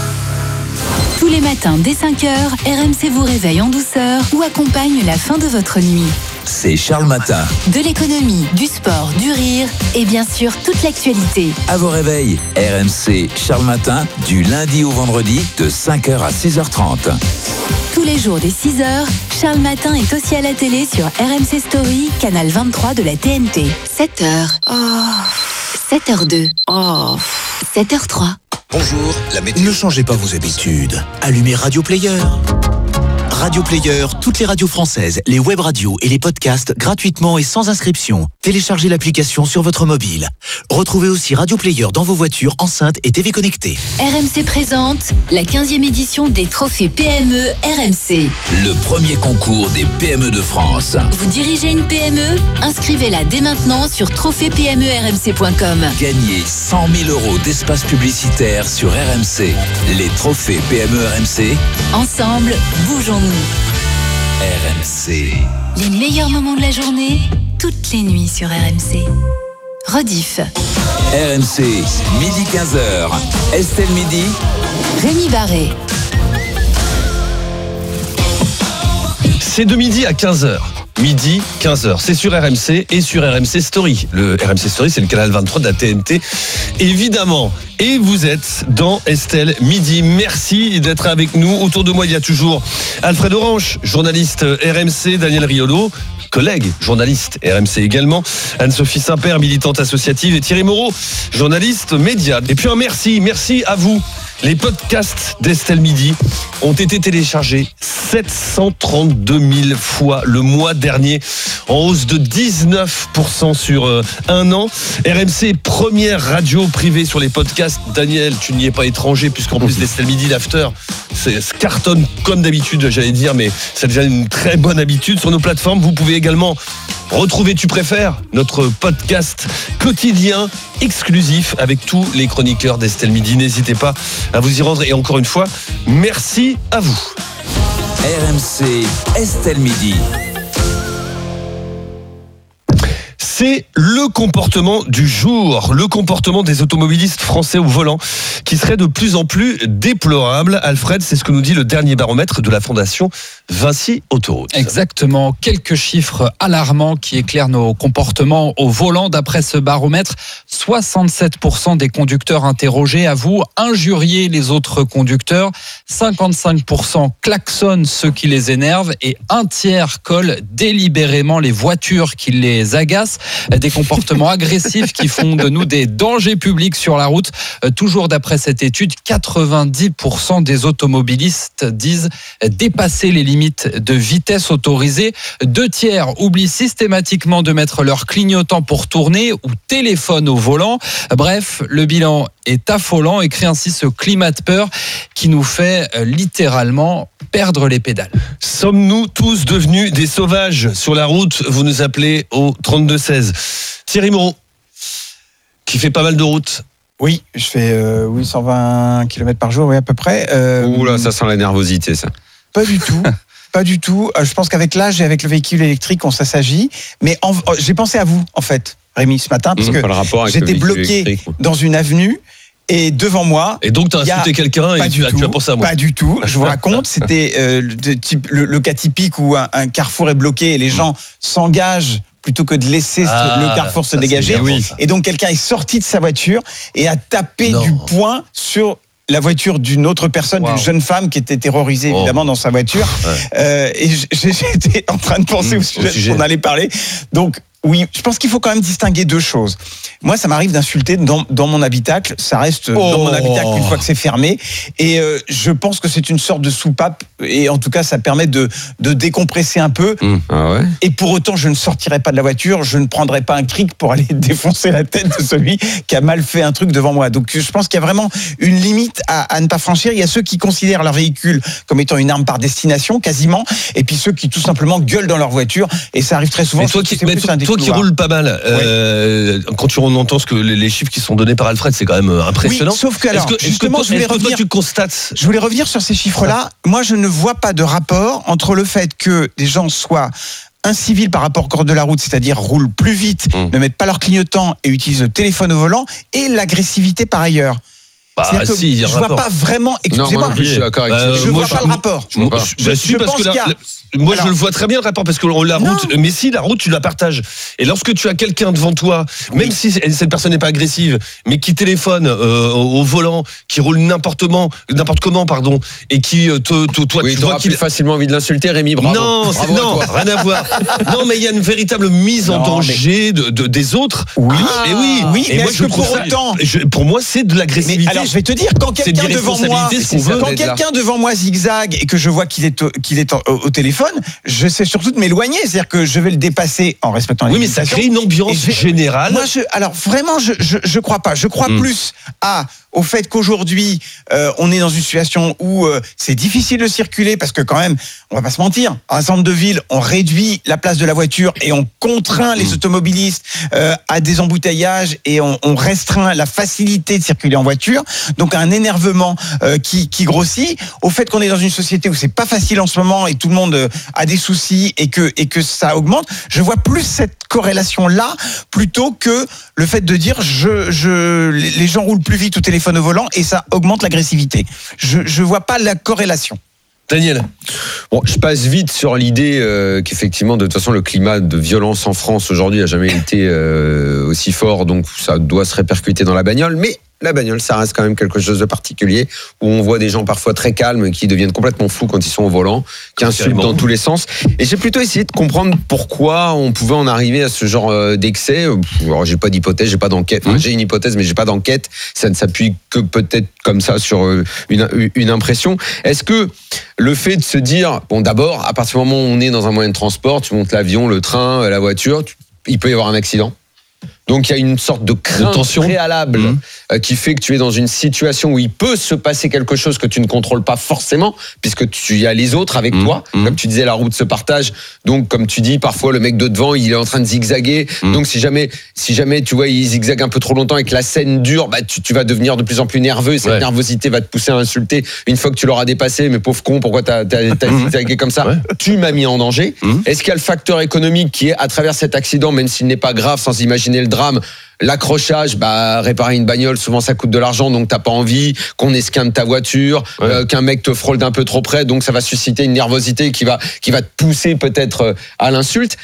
tous les matins dès cinq heures, R M C vous réveille en douceur ou accompagne la fin de votre nuit. C'est Charles Matin. De l'économie, du sport, du rire et bien sûr toute l'actualité. À vos réveils, R M C Charles Matin, du lundi au vendredi, de cinq heures à six heures trente. Tous les jours dès six heures, Charles Matin est aussi à la télé sur R M C Story, canal vingt-trois de la T N T. sept heures. Oh. sept heures deux. Oh. sept heures trois. Bonjour, la météo. Ne changez pas vos habitudes. Allumez Radio Player. Radio Player, toutes les radios françaises, les web radios et les podcasts gratuitement et sans inscription. Téléchargez l'application sur votre mobile. Retrouvez aussi Radio Player dans vos voitures, enceintes et T V connectées. R M C présente la quinzième édition des trophées P M E R M C. Le premier concours des P M E de France. Vous dirigez une P M E? Inscrivez-la dès maintenant sur trophée P M E R M C point com. Gagnez cent mille euros d'espace publicitaire sur R M C. Les trophées P M E R M C. Ensemble, bougeons-nous. R M C. Les meilleurs moments de la journée, toutes les nuits sur R M C. Rediff. R M C, midi quinze heures. Estelle Midi. Rémi Barré. C'est de midi à quinze heures. Midi, quinze heures. C'est sur R M C et sur R M C Story. Le R M C Story, c'est le canal vingt-trois de la T N T, évidemment. Et vous êtes dans Estelle Midi. Merci d'être avec nous. Autour de moi, il y a toujours Alfred Orange, journaliste R M C, Daniel Riolo, collègue, journaliste R M C également, Anne-Sophie Saint-Père, militante associative, et Thierry Moreau, journaliste média. Et puis un merci, merci à vous Les podcasts d'Estelle Midi ont été téléchargés sept cent trente-deux mille fois le mois dernier, en hausse de dix-neuf pour cent sur euh, un an. R M C, première radio privée sur les podcasts. Daniel, tu n'y es pas étranger, puisqu'en plus d'Estelle Midi, l'after, c'est ce cartonne comme d'habitude, j'allais dire, mais c'est déjà une très bonne habitude. Sur nos plateformes, vous pouvez également retrouver Tu préfères, notre podcast quotidien exclusif avec tous les chroniqueurs d'Estelle Midi. N'hésitez pas à vous y rendre. Et encore une fois, merci à vous. R M C Estelle Midi. C'est le comportement du jour, le comportement des automobilistes français au volant qui serait de plus en plus déplorable. Alfred, c'est ce que nous dit le dernier baromètre de la Fondation Vinci Autoroute. Exactement, quelques chiffres alarmants qui éclairent nos comportements au volant. D'après ce baromètre, soixante-sept pour cent des conducteurs interrogés avouent injurier les autres conducteurs, cinquante-cinq pour cent klaxonnent ceux qui les énervent et un tiers collent délibérément les voitures qui les agacent. Des comportements agressifs qui font de nous des dangers publics sur la route. Toujours d'après cette étude, quatre-vingt-dix pour cent des automobilistes disent dépasser les limites de vitesse autorisées. Deux tiers oublient systématiquement de mettre leur clignotant pour tourner ou téléphone au volant. Bref, le bilan est affolant, écrit ainsi ce climat de peur qui nous fait littéralement perdre les pédales. Sommes-nous tous devenus des sauvages sur la route? Vous nous appelez au trente-deux seize. Thierry Moreau, qui fait pas mal de routes. Oui, je fais euh, oui, cent vingt kilomètres par jour, oui, à peu près. Euh, Ouh là, ça sent la nervosité, ça. Pas du tout. Pas du tout. Je pense qu'avec l'âge et avec le véhicule électrique, on s'assagit. Mais en, j'ai pensé à vous, en fait, Rémi, ce matin, parce mmh, que j'étais bloqué dans une avenue. Et devant moi, et donc tu as insulté quelqu'un et tu, tu as pensé à moi. Pas du tout. Je vous raconte, c'était euh, le, le, le cas typique où un, un carrefour est bloqué et les gens mmh. s'engagent plutôt que de laisser ah, le carrefour se dégager. Oui. Et donc quelqu'un est sorti de sa voiture et a tapé non. du poing sur la voiture d'une autre personne, wow. d'une jeune femme qui était terrorisée oh. évidemment dans sa voiture. Ouais. Euh, et j'étais en train de penser mmh, au sujet, au sujet. qu'on allait parler. Donc oui, je pense qu'il faut quand même distinguer deux choses. Moi, ça m'arrive d'insulter dans, dans mon habitacle. Ça reste oh. dans mon habitacle une fois que c'est fermé. Et euh, je pense que c'est une sorte de soupape. Et en tout cas, ça permet de, de décompresser un peu. Mmh. Ah ouais. Et pour autant, je ne sortirai pas de la voiture. Je ne prendrai pas un cric pour aller défoncer la tête de celui qui a mal fait un truc devant moi. Donc, je pense qu'il y a vraiment une limite à, à ne pas franchir. Il y a ceux qui considèrent leur véhicule comme étant une arme par destination, quasiment. Et puis ceux qui, tout simplement, gueulent dans leur voiture. Et ça arrive très souvent. Mais toi qui, mais toi, toi qui roule pas mal, euh, ouais. quand tu on entend ce que les, les chiffres qui sont donnés par Alfred, c'est quand même impressionnant. Oui, sauf que alors, est-ce que, justement, est-ce que, je voulais est-ce que revenir. Toi, tu constates. Je voulais revenir sur ces chiffres-là. Moi, je ne vois pas de rapport entre le fait que des gens soient incivils par rapport au code de la route, c'est-à-dire roulent plus vite, mmh. ne mettent pas leur clignotant et utilisent le téléphone au volant, et l'agressivité par ailleurs. Bah, si, je ne vois pas vraiment. Excusez-moi, non, moi, je suis d'accord avec euh, je ne vois je, pas le rapport. Je, je, je, je suis parce que la, la, moi Alors, je le vois très bien le rapport parce que la route, non. mais si la route tu la partages et lorsque tu as quelqu'un devant toi, oui. même si cette personne n'est pas agressive, mais qui téléphone euh, au volant, qui roule n'importe comment, n'importe comment pardon, et qui te, te toi oui, tu vois qu'il a facilement envie de l'insulter, Rémi. Bravo. Non, bravo non, rien à voir. Non, mais il y a une véritable mise non, en danger mais... de, de des autres. Oui, ah, et oui, oui. Et mais moi est-ce que pour autant, je, pour moi c'est de l'agressivité. Mais alors je vais te dire quand quelqu'un devant moi, quand quelqu'un devant moi zigzague et que je vois qu'il est au, qu'il est au, au téléphone, je sais surtout de m'éloigner, c'est-à-dire que je vais le dépasser en respectant les Oui, mais ça crée une ambiance je, générale. Moi, je, alors vraiment, je, je, je crois pas. Je crois mmh. plus à au fait qu'aujourd'hui, euh, on est dans une situation où euh, c'est difficile de circuler parce que quand même, on va pas se mentir, à un centre de ville, on réduit la place de la voiture et on contraint les automobilistes euh, à des embouteillages et on, on restreint la facilité de circuler en voiture. Donc un énervement euh, qui, qui grossit. Au fait qu'on est dans une société où c'est pas facile en ce moment et tout le monde euh, a des soucis et que et que ça augmente. Je vois plus cette corrélation là plutôt que le fait de dire je je les gens roulent plus vite au téléphone au volant et ça augmente l'agressivité. Je je vois pas la corrélation. Daniel. Bon, je passe vite sur l'idée euh, qu'effectivement, de toute façon, le climat de violence en France aujourd'hui n'a jamais été euh, aussi fort, donc ça doit se répercuter dans la bagnole. Mais la bagnole, ça reste quand même quelque chose de particulier, où on voit des gens parfois très calmes qui deviennent complètement fous quand ils sont au volant, qui insultent dans tous les sens. Et j'ai plutôt essayé de comprendre pourquoi on pouvait en arriver à ce genre d'excès. Alors, j'ai pas d'hypothèse, j'ai pas d'enquête. Enfin, j'ai une hypothèse, mais j'ai pas d'enquête. Ça ne s'appuie que peut-être comme ça sur une, une impression. Est-ce que le fait de se dire, bon, d'abord, à partir du moment où on est dans un moyen de transport, tu montes l'avion, le train, la voiture, tu, il peut y avoir un accident. Donc il y a une sorte de crainte de tension préalable mmh. euh, qui fait que tu es dans une situation où il peut se passer quelque chose que tu ne contrôles pas forcément, puisque tu y as les autres avec mmh. toi. Mmh. Comme tu disais, la route se partage. Donc comme tu dis, parfois le mec de devant, il est en train de zigzaguer. Mmh. Donc si jamais, si jamais tu vois, il zigzague un peu trop longtemps et que la scène dure, bah, tu, tu vas devenir de plus en plus nerveux. Et cette ouais. nervosité va te pousser à insulter. Une fois que tu l'auras dépassé, mais pauvre con, pourquoi t'as, t'as, t'as mmh. zigzagué comme ça ouais. Tu m'as mis en danger. Mmh. Est-ce qu'il y a le facteur économique qui est à travers cet accident, même s'il n'est pas grave, sans imaginer le drame? L'accrochage, bah réparer une bagnole, souvent ça coûte de l'argent, donc t'as pas envie qu'on esquinte ta voiture, ouais. euh, qu'un mec te frôle d'un peu trop près, donc ça va susciter une nervosité qui va qui va te pousser peut-être à l'insulte.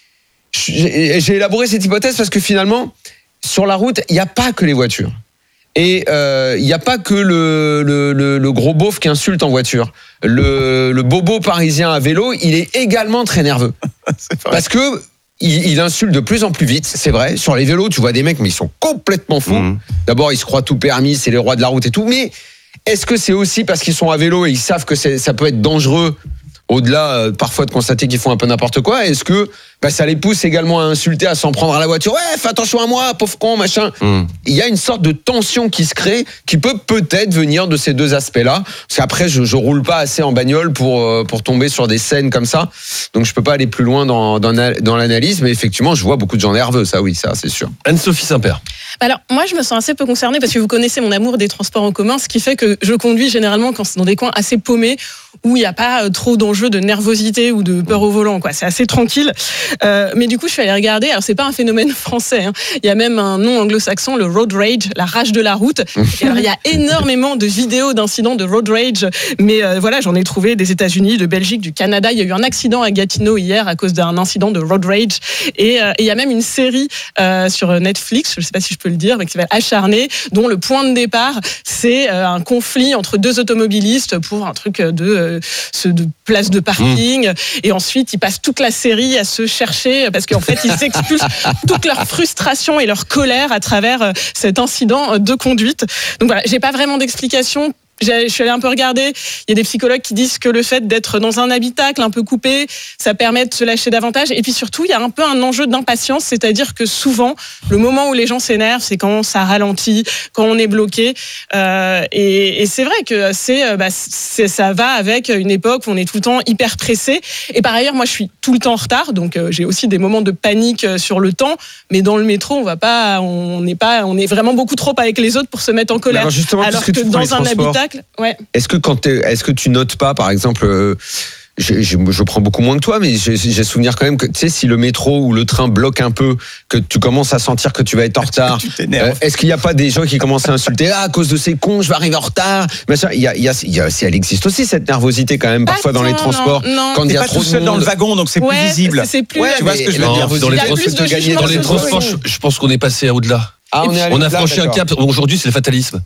J'ai, j'ai élaboré cette hypothèse parce que finalement, sur la route, il y a pas que les voitures. Et il euh, n'y a pas que le, le, le, le gros beauf qui insulte en voiture. Le, le bobo parisien à vélo, il est également très nerveux. Parce que Il, il insulte de plus en plus vite, c'est vrai. Sur les vélos, tu vois des mecs, mais ils sont complètement fous. Mmh. D'abord, ils se croient tout permis, c'est les rois de la route et tout. Mais est-ce que c'est aussi parce qu'ils sont à vélo et ils savent que c'est, ça peut être dangereux, au-delà euh, parfois de constater qu'ils font un peu n'importe quoi? Est-ce que bah, ça les pousse également à insulter, à s'en prendre à la voiture? Ouais, fais attention à moi, pauvre con, machin. Mmh. Il y a une sorte de tension qui se crée, qui peut peut-être venir de ces deux aspects-là. Parce qu'après, je, je roule pas assez en bagnole pour euh, pour tomber sur des scènes comme ça. Donc je peux pas aller plus loin dans dans, dans l'analyse, mais effectivement, je vois beaucoup de gens nerveux. Ça, oui, ça, c'est sûr. Anne-Sophie Saint-Père. Alors moi, je me sens assez peu concernée parce que vous connaissez mon amour des transports en commun, ce qui fait que je conduis généralement quand c'est dans des coins assez paumés où il n'y a pas trop d'enjeux de nervosité ou de peur au volant, quoi. C'est assez tranquille. Euh, mais du coup, je suis allée regarder. Alors, c'est pas un phénomène français, hein. Il y a même un nom anglo-saxon, le road rage, la rage de la route. Et alors, il y a énormément de vidéos d'incidents de road rage. Mais euh, voilà, j'en ai trouvé des États-Unis, de Belgique, du Canada. Il y a eu un accident à Gatineau hier à cause d'un incident de road rage. Et euh, il y a même une série euh, sur Netflix, je sais pas si je peux le dire, mais qui s'appelle Acharné, dont le point de départ, c'est euh, un conflit entre deux automobilistes pour un truc de, euh, de place de parking. Mmh. Et ensuite, ils passent toute la série à se chercher parce qu'en fait, ils expulsent toute leur frustration et leur colère à travers cet incident de conduite. Donc voilà, j'ai pas vraiment d'explication. Je suis allée un peu regarder. Il y a des psychologues qui disent que le fait d'être dans un habitacle un peu coupé, ça permet de se lâcher davantage. Et puis surtout, il y a un peu un enjeu d'impatience, c'est-à-dire que souvent, le moment où les gens s'énervent, c'est quand ça ralentit, quand on est bloqué. Euh, et, et c'est vrai que c'est, bah, c'est, ça va avec une époque où on est tout le temps hyper pressé. Et par ailleurs, moi, je suis tout le temps en retard, donc euh, j'ai aussi des moments de panique sur le temps. Mais dans le métro, on va pas, on n'est pas, on est vraiment beaucoup trop avec les autres pour se mettre en colère. Alors, justement, alors que, que dans un habitacle. Ouais. Est-ce que quand est-ce que tu notes pas, par exemple, euh, je, je, je prends beaucoup moins que toi, mais j'ai, j'ai souvenir quand même que tu sais, si le métro ou le train bloque un peu, que tu commences à sentir que tu vas être en retard, euh, est-ce qu'il n'y a pas des gens qui commencent à insulter ah, à cause de ces cons, je vais arriver en retard? Il y a, il y a, il y a, elle existe aussi cette nervosité quand même parfois Attends, dans les transports. Non, non. Quand il y a pas trop tout seul de dans le wagon, donc c'est ouais, plus visible. C'est, c'est plus. Ouais, tu vois ce que je veux dire? Dans les, trans- gagner, dans les transports, je, je pense qu'on est passé au-delà. Ah, on, est on a franchi un cap. Aujourd'hui, c'est le fatalisme.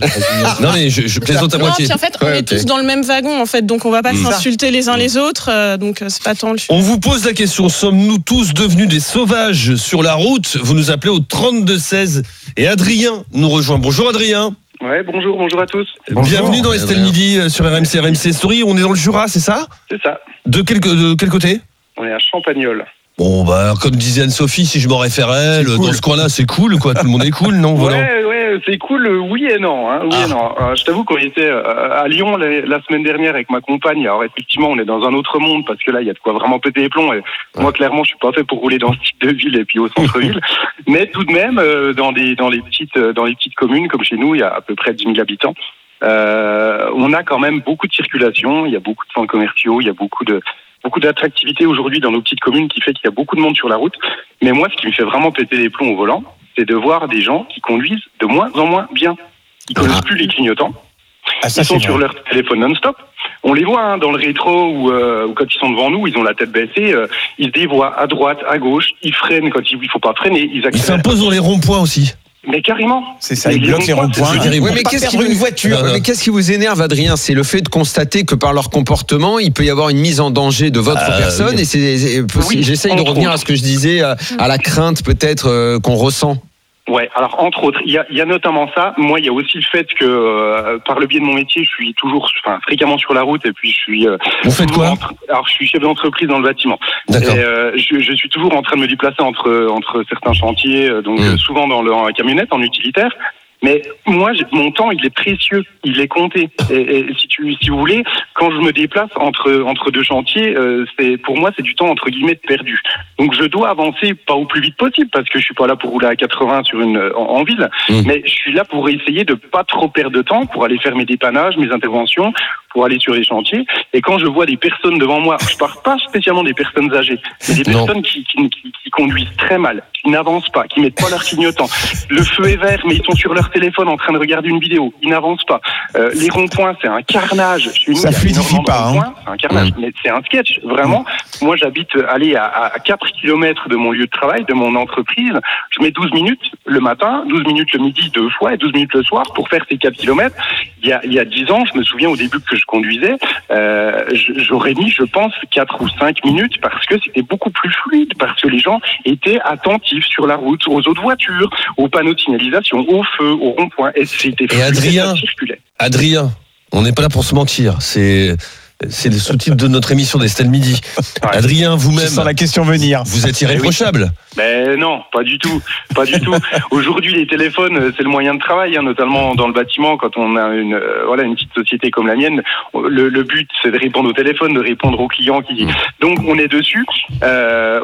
Non mais je, je plaisante à non, moitié. Puis en fait, on ouais, est okay. tous dans le même wagon en fait, donc on va pas mmh. s'insulter les uns les autres, euh, donc c'est pas tant le. On vous pose la question, sommes-nous tous devenus des sauvages sur la route? Vous nous appelez au trente-deux seize et Adrien nous rejoint. Bonjour Adrien. Ouais, bonjour, bonjour à tous. Bonjour. Bienvenue dans Estelle Midi sur R M C, R M C Story. On est dans le Jura, c'est ça? C'est ça. De quel, de quel côté? On est à Champagnole. Bon bah comme disait Anne-Sophie, si je m'en référais, cool. Dans ce coin-là c'est cool quoi, tout le monde est cool, non? Ouais, voilà. Ouais, c'est cool, oui et non. Hein, oui ah. et non. Euh, je t'avoue qu'on était euh, à Lyon la, la semaine dernière avec ma compagne. Alors effectivement, on est dans un autre monde parce que là, il y a de quoi vraiment péter les plombs. Et ouais. Moi, clairement, je suis pas fait pour rouler dans ce type de ville et puis au centre-ville. Mais tout de même, euh, dans des dans les petites dans les petites communes comme chez nous, il y a à peu près dix mille habitants. Euh, on a quand même beaucoup de circulation. Il y a beaucoup de centres commerciaux. Il y a beaucoup de beaucoup d'attractivité aujourd'hui dans nos petites communes qui fait qu'il y a beaucoup de monde sur la route. Mais moi, ce qui me fait vraiment péter les plombs au volant, c'est de voir des gens qui conduisent de moins en moins bien. Ils connaissent ah. plus les clignotants. Ah, ça, ils sont sur leur téléphone non-stop. On les voit hein, dans le rétro ou euh, quand ils sont devant nous, ils ont la tête baissée, euh, ils se dévoient à droite, à gauche, ils freinent quand il faut pas freiner, ils accélèrent. Ils s'imposent dans les ronds-points aussi. Mais carrément. C'est ça, ils bloquent les ronds-points. Oui, mais qu'est-ce qui vous... une voiture non, non. Mais qu'est-ce qui vous énerve, Adrien? C'est le fait de constater que par leur comportement, il peut y avoir une mise en danger de votre euh, personne. Oui. Et c'est, c'est oui, j'essaye de revenir autres. à ce que je disais, à, à la crainte peut-être euh, qu'on ressent. Ouais, alors entre autres, il y a, il y a notamment ça. Moi, il y a aussi le fait que euh, par le biais de mon métier, je suis toujours, enfin, fréquemment sur la route, et puis je suis. Euh, Vous faites quoi entre, Alors, je suis chef d'entreprise dans le bâtiment. D'accord. Et euh, je, je suis toujours en train de me déplacer entre entre certains chantiers, donc mmh. souvent dans le en camionnette, en utilitaire. Mais moi, mon temps, il est précieux, il est compté. Et, et si, tu, si vous voulez, quand je me déplace entre entre deux chantiers, euh, c'est pour moi, c'est du temps entre guillemets perdu. Donc, je dois avancer pas au plus vite possible parce que je suis pas là pour rouler à quatre-vingts sur une en, en ville, mmh. mais je suis là pour essayer de pas trop perdre de temps, pour aller faire mes dépannages, mes interventions, pour aller sur les chantiers. Et quand je vois des personnes devant moi, je parle pas spécialement des personnes âgées, mais des non. personnes qui, qui, qui, qui conduisent très mal, qui n'avancent pas, qui mettent pas leur clignotant. Le feu est vert, mais ils sont sur leur téléphone en train de regarder une vidéo. Ils n'avancent pas. Euh, les ronds-points, c'est un carnage. Ça fluidifie pas. Hein. C'est un carnage, mmh. mais c'est un sketch. Vraiment, mmh. moi, j'habite aller à, à quatre kilomètres de mon lieu de travail, de mon entreprise. Je mets douze minutes le matin, douze minutes le midi deux fois et douze minutes le soir pour faire ces quatre kilomètres. Il y a, il y a dix ans, je me souviens au début que je conduisais, euh, j'aurais mis, je pense, quatre ou cinq minutes parce que c'était beaucoup plus fluide, parce que les gens étaient attentifs sur la route, aux autres voitures, aux panneaux de signalisation, aux feux, aux ronds-points. Et c'était fluide, et Adrien, ça circulait. Adrien, on n'est pas là pour se mentir. C'est... C'est le sous-titre de notre émission d'Estelle Midi. Ouais. Adrien, vous-même, sans la question venir, vous êtes irréprochable. Mais oui. non, pas du tout, pas du tout. Aujourd'hui, les téléphones, c'est le moyen de travail, hein, notamment dans le bâtiment. Quand on a une, euh, voilà, une petite société comme la mienne, le, le but, c'est de répondre au téléphone, de répondre aux clients qui. Mmh. Donc, on est dessus. Euh,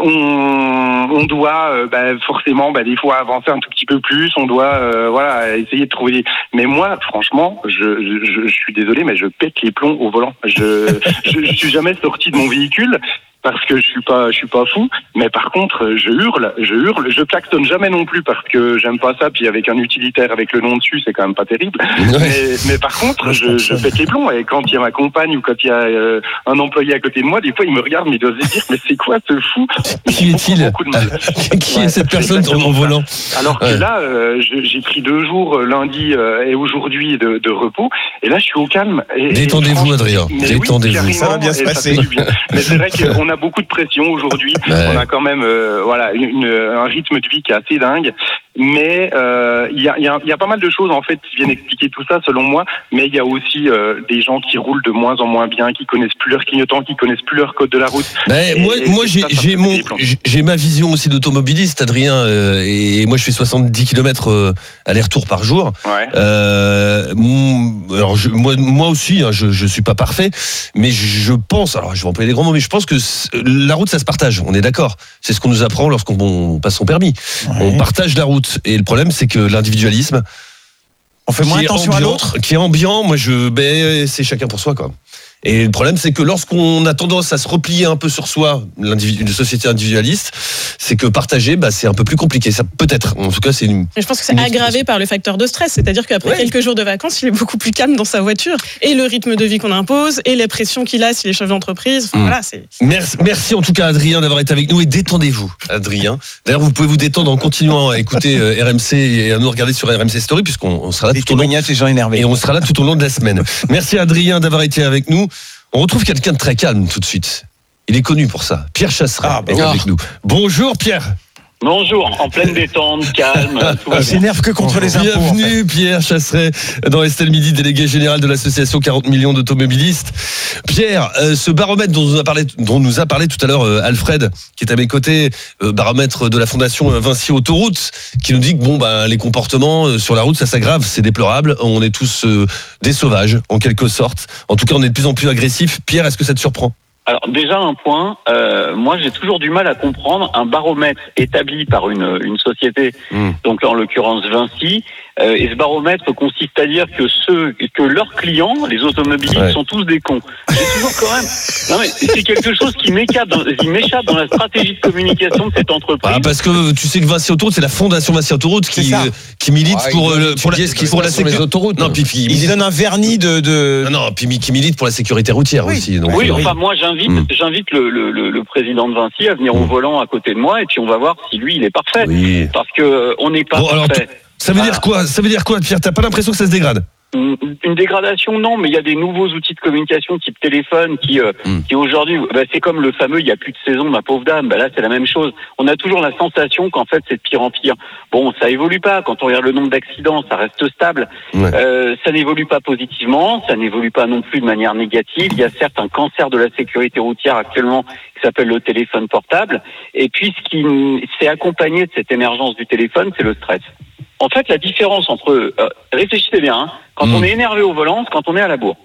on, on doit, euh, bah, forcément, bah, des fois avancer un tout petit peu plus. On doit, euh, voilà, essayer de trouver. Mais moi, franchement, je, je, je suis désolé, mais je pète les plombs au volant. Je je, je suis jamais sorti de mon véhicule parce que je suis pas, je suis pas fou. Mais par contre, je hurle, je hurle, je klaxonne jamais non plus parce que j'aime pas ça. Puis avec un utilitaire avec le nom dessus, c'est quand même pas terrible. Ouais. Mais, mais par contre, je, je pète les plombs. Et quand il y a ma compagne ou quand il y a euh, un employé à côté de moi, des fois, il me regarde, mais il doit se dire, mais c'est quoi ce fou? Qui est-il? Beaucoup, beaucoup Qui ouais, est cette personne en volant? Alors que ouais. là, euh, je, j'ai pris deux jours lundi euh, et aujourd'hui de, de repos. Et là, je suis au calme. Et, Détendez-vous, Adrien. Détendez-vous. Oui, ça va bien se passer. Mais c'est vrai qu'on a beaucoup de pression aujourd'hui. Ouais. On a quand même euh, voilà une, un rythme de vie qui est assez dingue. Mais il euh, y, a, y, a, y a pas mal de choses en fait qui viennent expliquer tout ça selon moi. Mais il y a aussi euh, des gens qui roulent de moins en moins bien, qui connaissent plus leur clignotant, qui connaissent plus leur code de la route. Ben, et, moi, et moi j'ai, ça, j'ai, mon, j'ai ma vision aussi d'automobiliste, Adrien. Euh, et moi, je fais soixante-dix kilomètres euh, aller-retour par jour. Ouais. Euh, alors je, moi, moi aussi, hein, je, je suis pas parfait, mais je pense. Alors, je vais employer des grands mots, mais je pense que la route, ça se partage. On est d'accord. C'est ce qu'on nous apprend lorsqu'on on passe son permis. Ouais. On partage la route. Et le problème, c'est que l'individualisme, on fait moins attention ambiant, à l'autre, qui est ambiant. Moi, je, ben, c'est chacun pour soi, quoi. Et le problème, c'est que lorsqu'on a tendance à se replier un peu sur soi, une société individualiste, c'est que partager, bah, c'est un peu plus compliqué. Ça peut-être. En tout cas, c'est une. Je pense que c'est aggravé par le facteur de stress. C'est-à-dire qu'après ouais. quelques jours de vacances, il est beaucoup plus calme dans sa voiture. Et le rythme de vie qu'on impose, et les pressions qu'il a s'il est chef d'entreprise. Enfin, mmh. voilà, c'est... Merci, merci en tout cas, Adrien, d'avoir été avec nous. Et détendez-vous, Adrien. D'ailleurs, vous pouvez vous détendre en continuant à écouter euh, R M C et à nous regarder sur R M C Story, puisqu'on on sera là des tout au long. Des gens énervés. Et on sera là tout au long de la semaine. Merci, Adrien, d'avoir été avec nous. On retrouve quelqu'un de très calme tout de suite. Il est connu pour ça. Pierre Chasseret ah, bah est avec nous. Bonjour Pierre. Bonjour, en pleine détente, calme. Il s'énerve que contre les impôts. Bienvenue en fait. Pierre Chasseret dans Estelle Midi, délégué général de l'association quarante millions d'automobilistes. Pierre, euh, ce baromètre dont nous a parlé, dont nous a parlé tout à l'heure euh, Alfred, qui est à mes côtés, euh, baromètre de la fondation Vinci Autoroute, qui nous dit que bon, bah, les comportements euh, sur la route, ça s'aggrave, c'est déplorable. On est tous euh, des sauvages, en quelque sorte. En tout cas, on est de plus en plus agressifs. Pierre, est-ce que ça te surprend ? Alors déjà un point, euh, moi j'ai toujours du mal à comprendre un baromètre établi par une, une société, mmh. donc en l'occurrence Vinci, euh, et ce baromètre consiste à dire que ceux, que leurs clients, les automobilistes, ouais. sont tous des cons. J'ai toujours quand même, non mais c'est quelque chose qui m'échappe dans, qui m'échappe dans la stratégie de communication de cette entreprise. Ah, parce que tu sais que Vinci Autoroute, c'est la fondation Vinci Autoroute qui, euh, qui milite ouais, pour, le, pour, la, pour la sécurité les autoroutes. Non, puis, puis, ils donnent un vernis de, de... Non, non, puis qui milite pour la sécurité routière oui. aussi. Donc, oui, euh, enfin moi j'invite, mmh. j'invite le, le, le, le président de Vinci à venir mmh. au volant à côté de moi et puis on va voir si lui il est parfait. Oui. Parce que euh, on n'est pas bon, parfait. Ça veut ah. dire quoi Ça veut dire quoi, Pierre? T'as pas l'impression que ça se dégrade? Une dégradation, non, mais il y a des nouveaux outils de communication type téléphone qui, euh, mm. qui aujourd'hui, bah, c'est comme le fameux, il n'y a plus de saison, ma pauvre dame. Bah là, c'est la même chose. On a toujours la sensation qu'en fait, c'est de pire en pire. Bon, ça évolue pas. Quand on regarde le nombre d'accidents, ça reste stable. Ouais. Euh, ça n'évolue pas positivement, ça n'évolue pas non plus de manière négative. Il y a certes un cancer de la sécurité routière actuellement qui s'appelle le téléphone portable. Et puis, ce qui s'est accompagné de cette émergence du téléphone, c'est le stress. En fait, la différence entre... Euh, réfléchissez bien, hein, quand mmh. on est énervé au volant, quand on est à la bourre.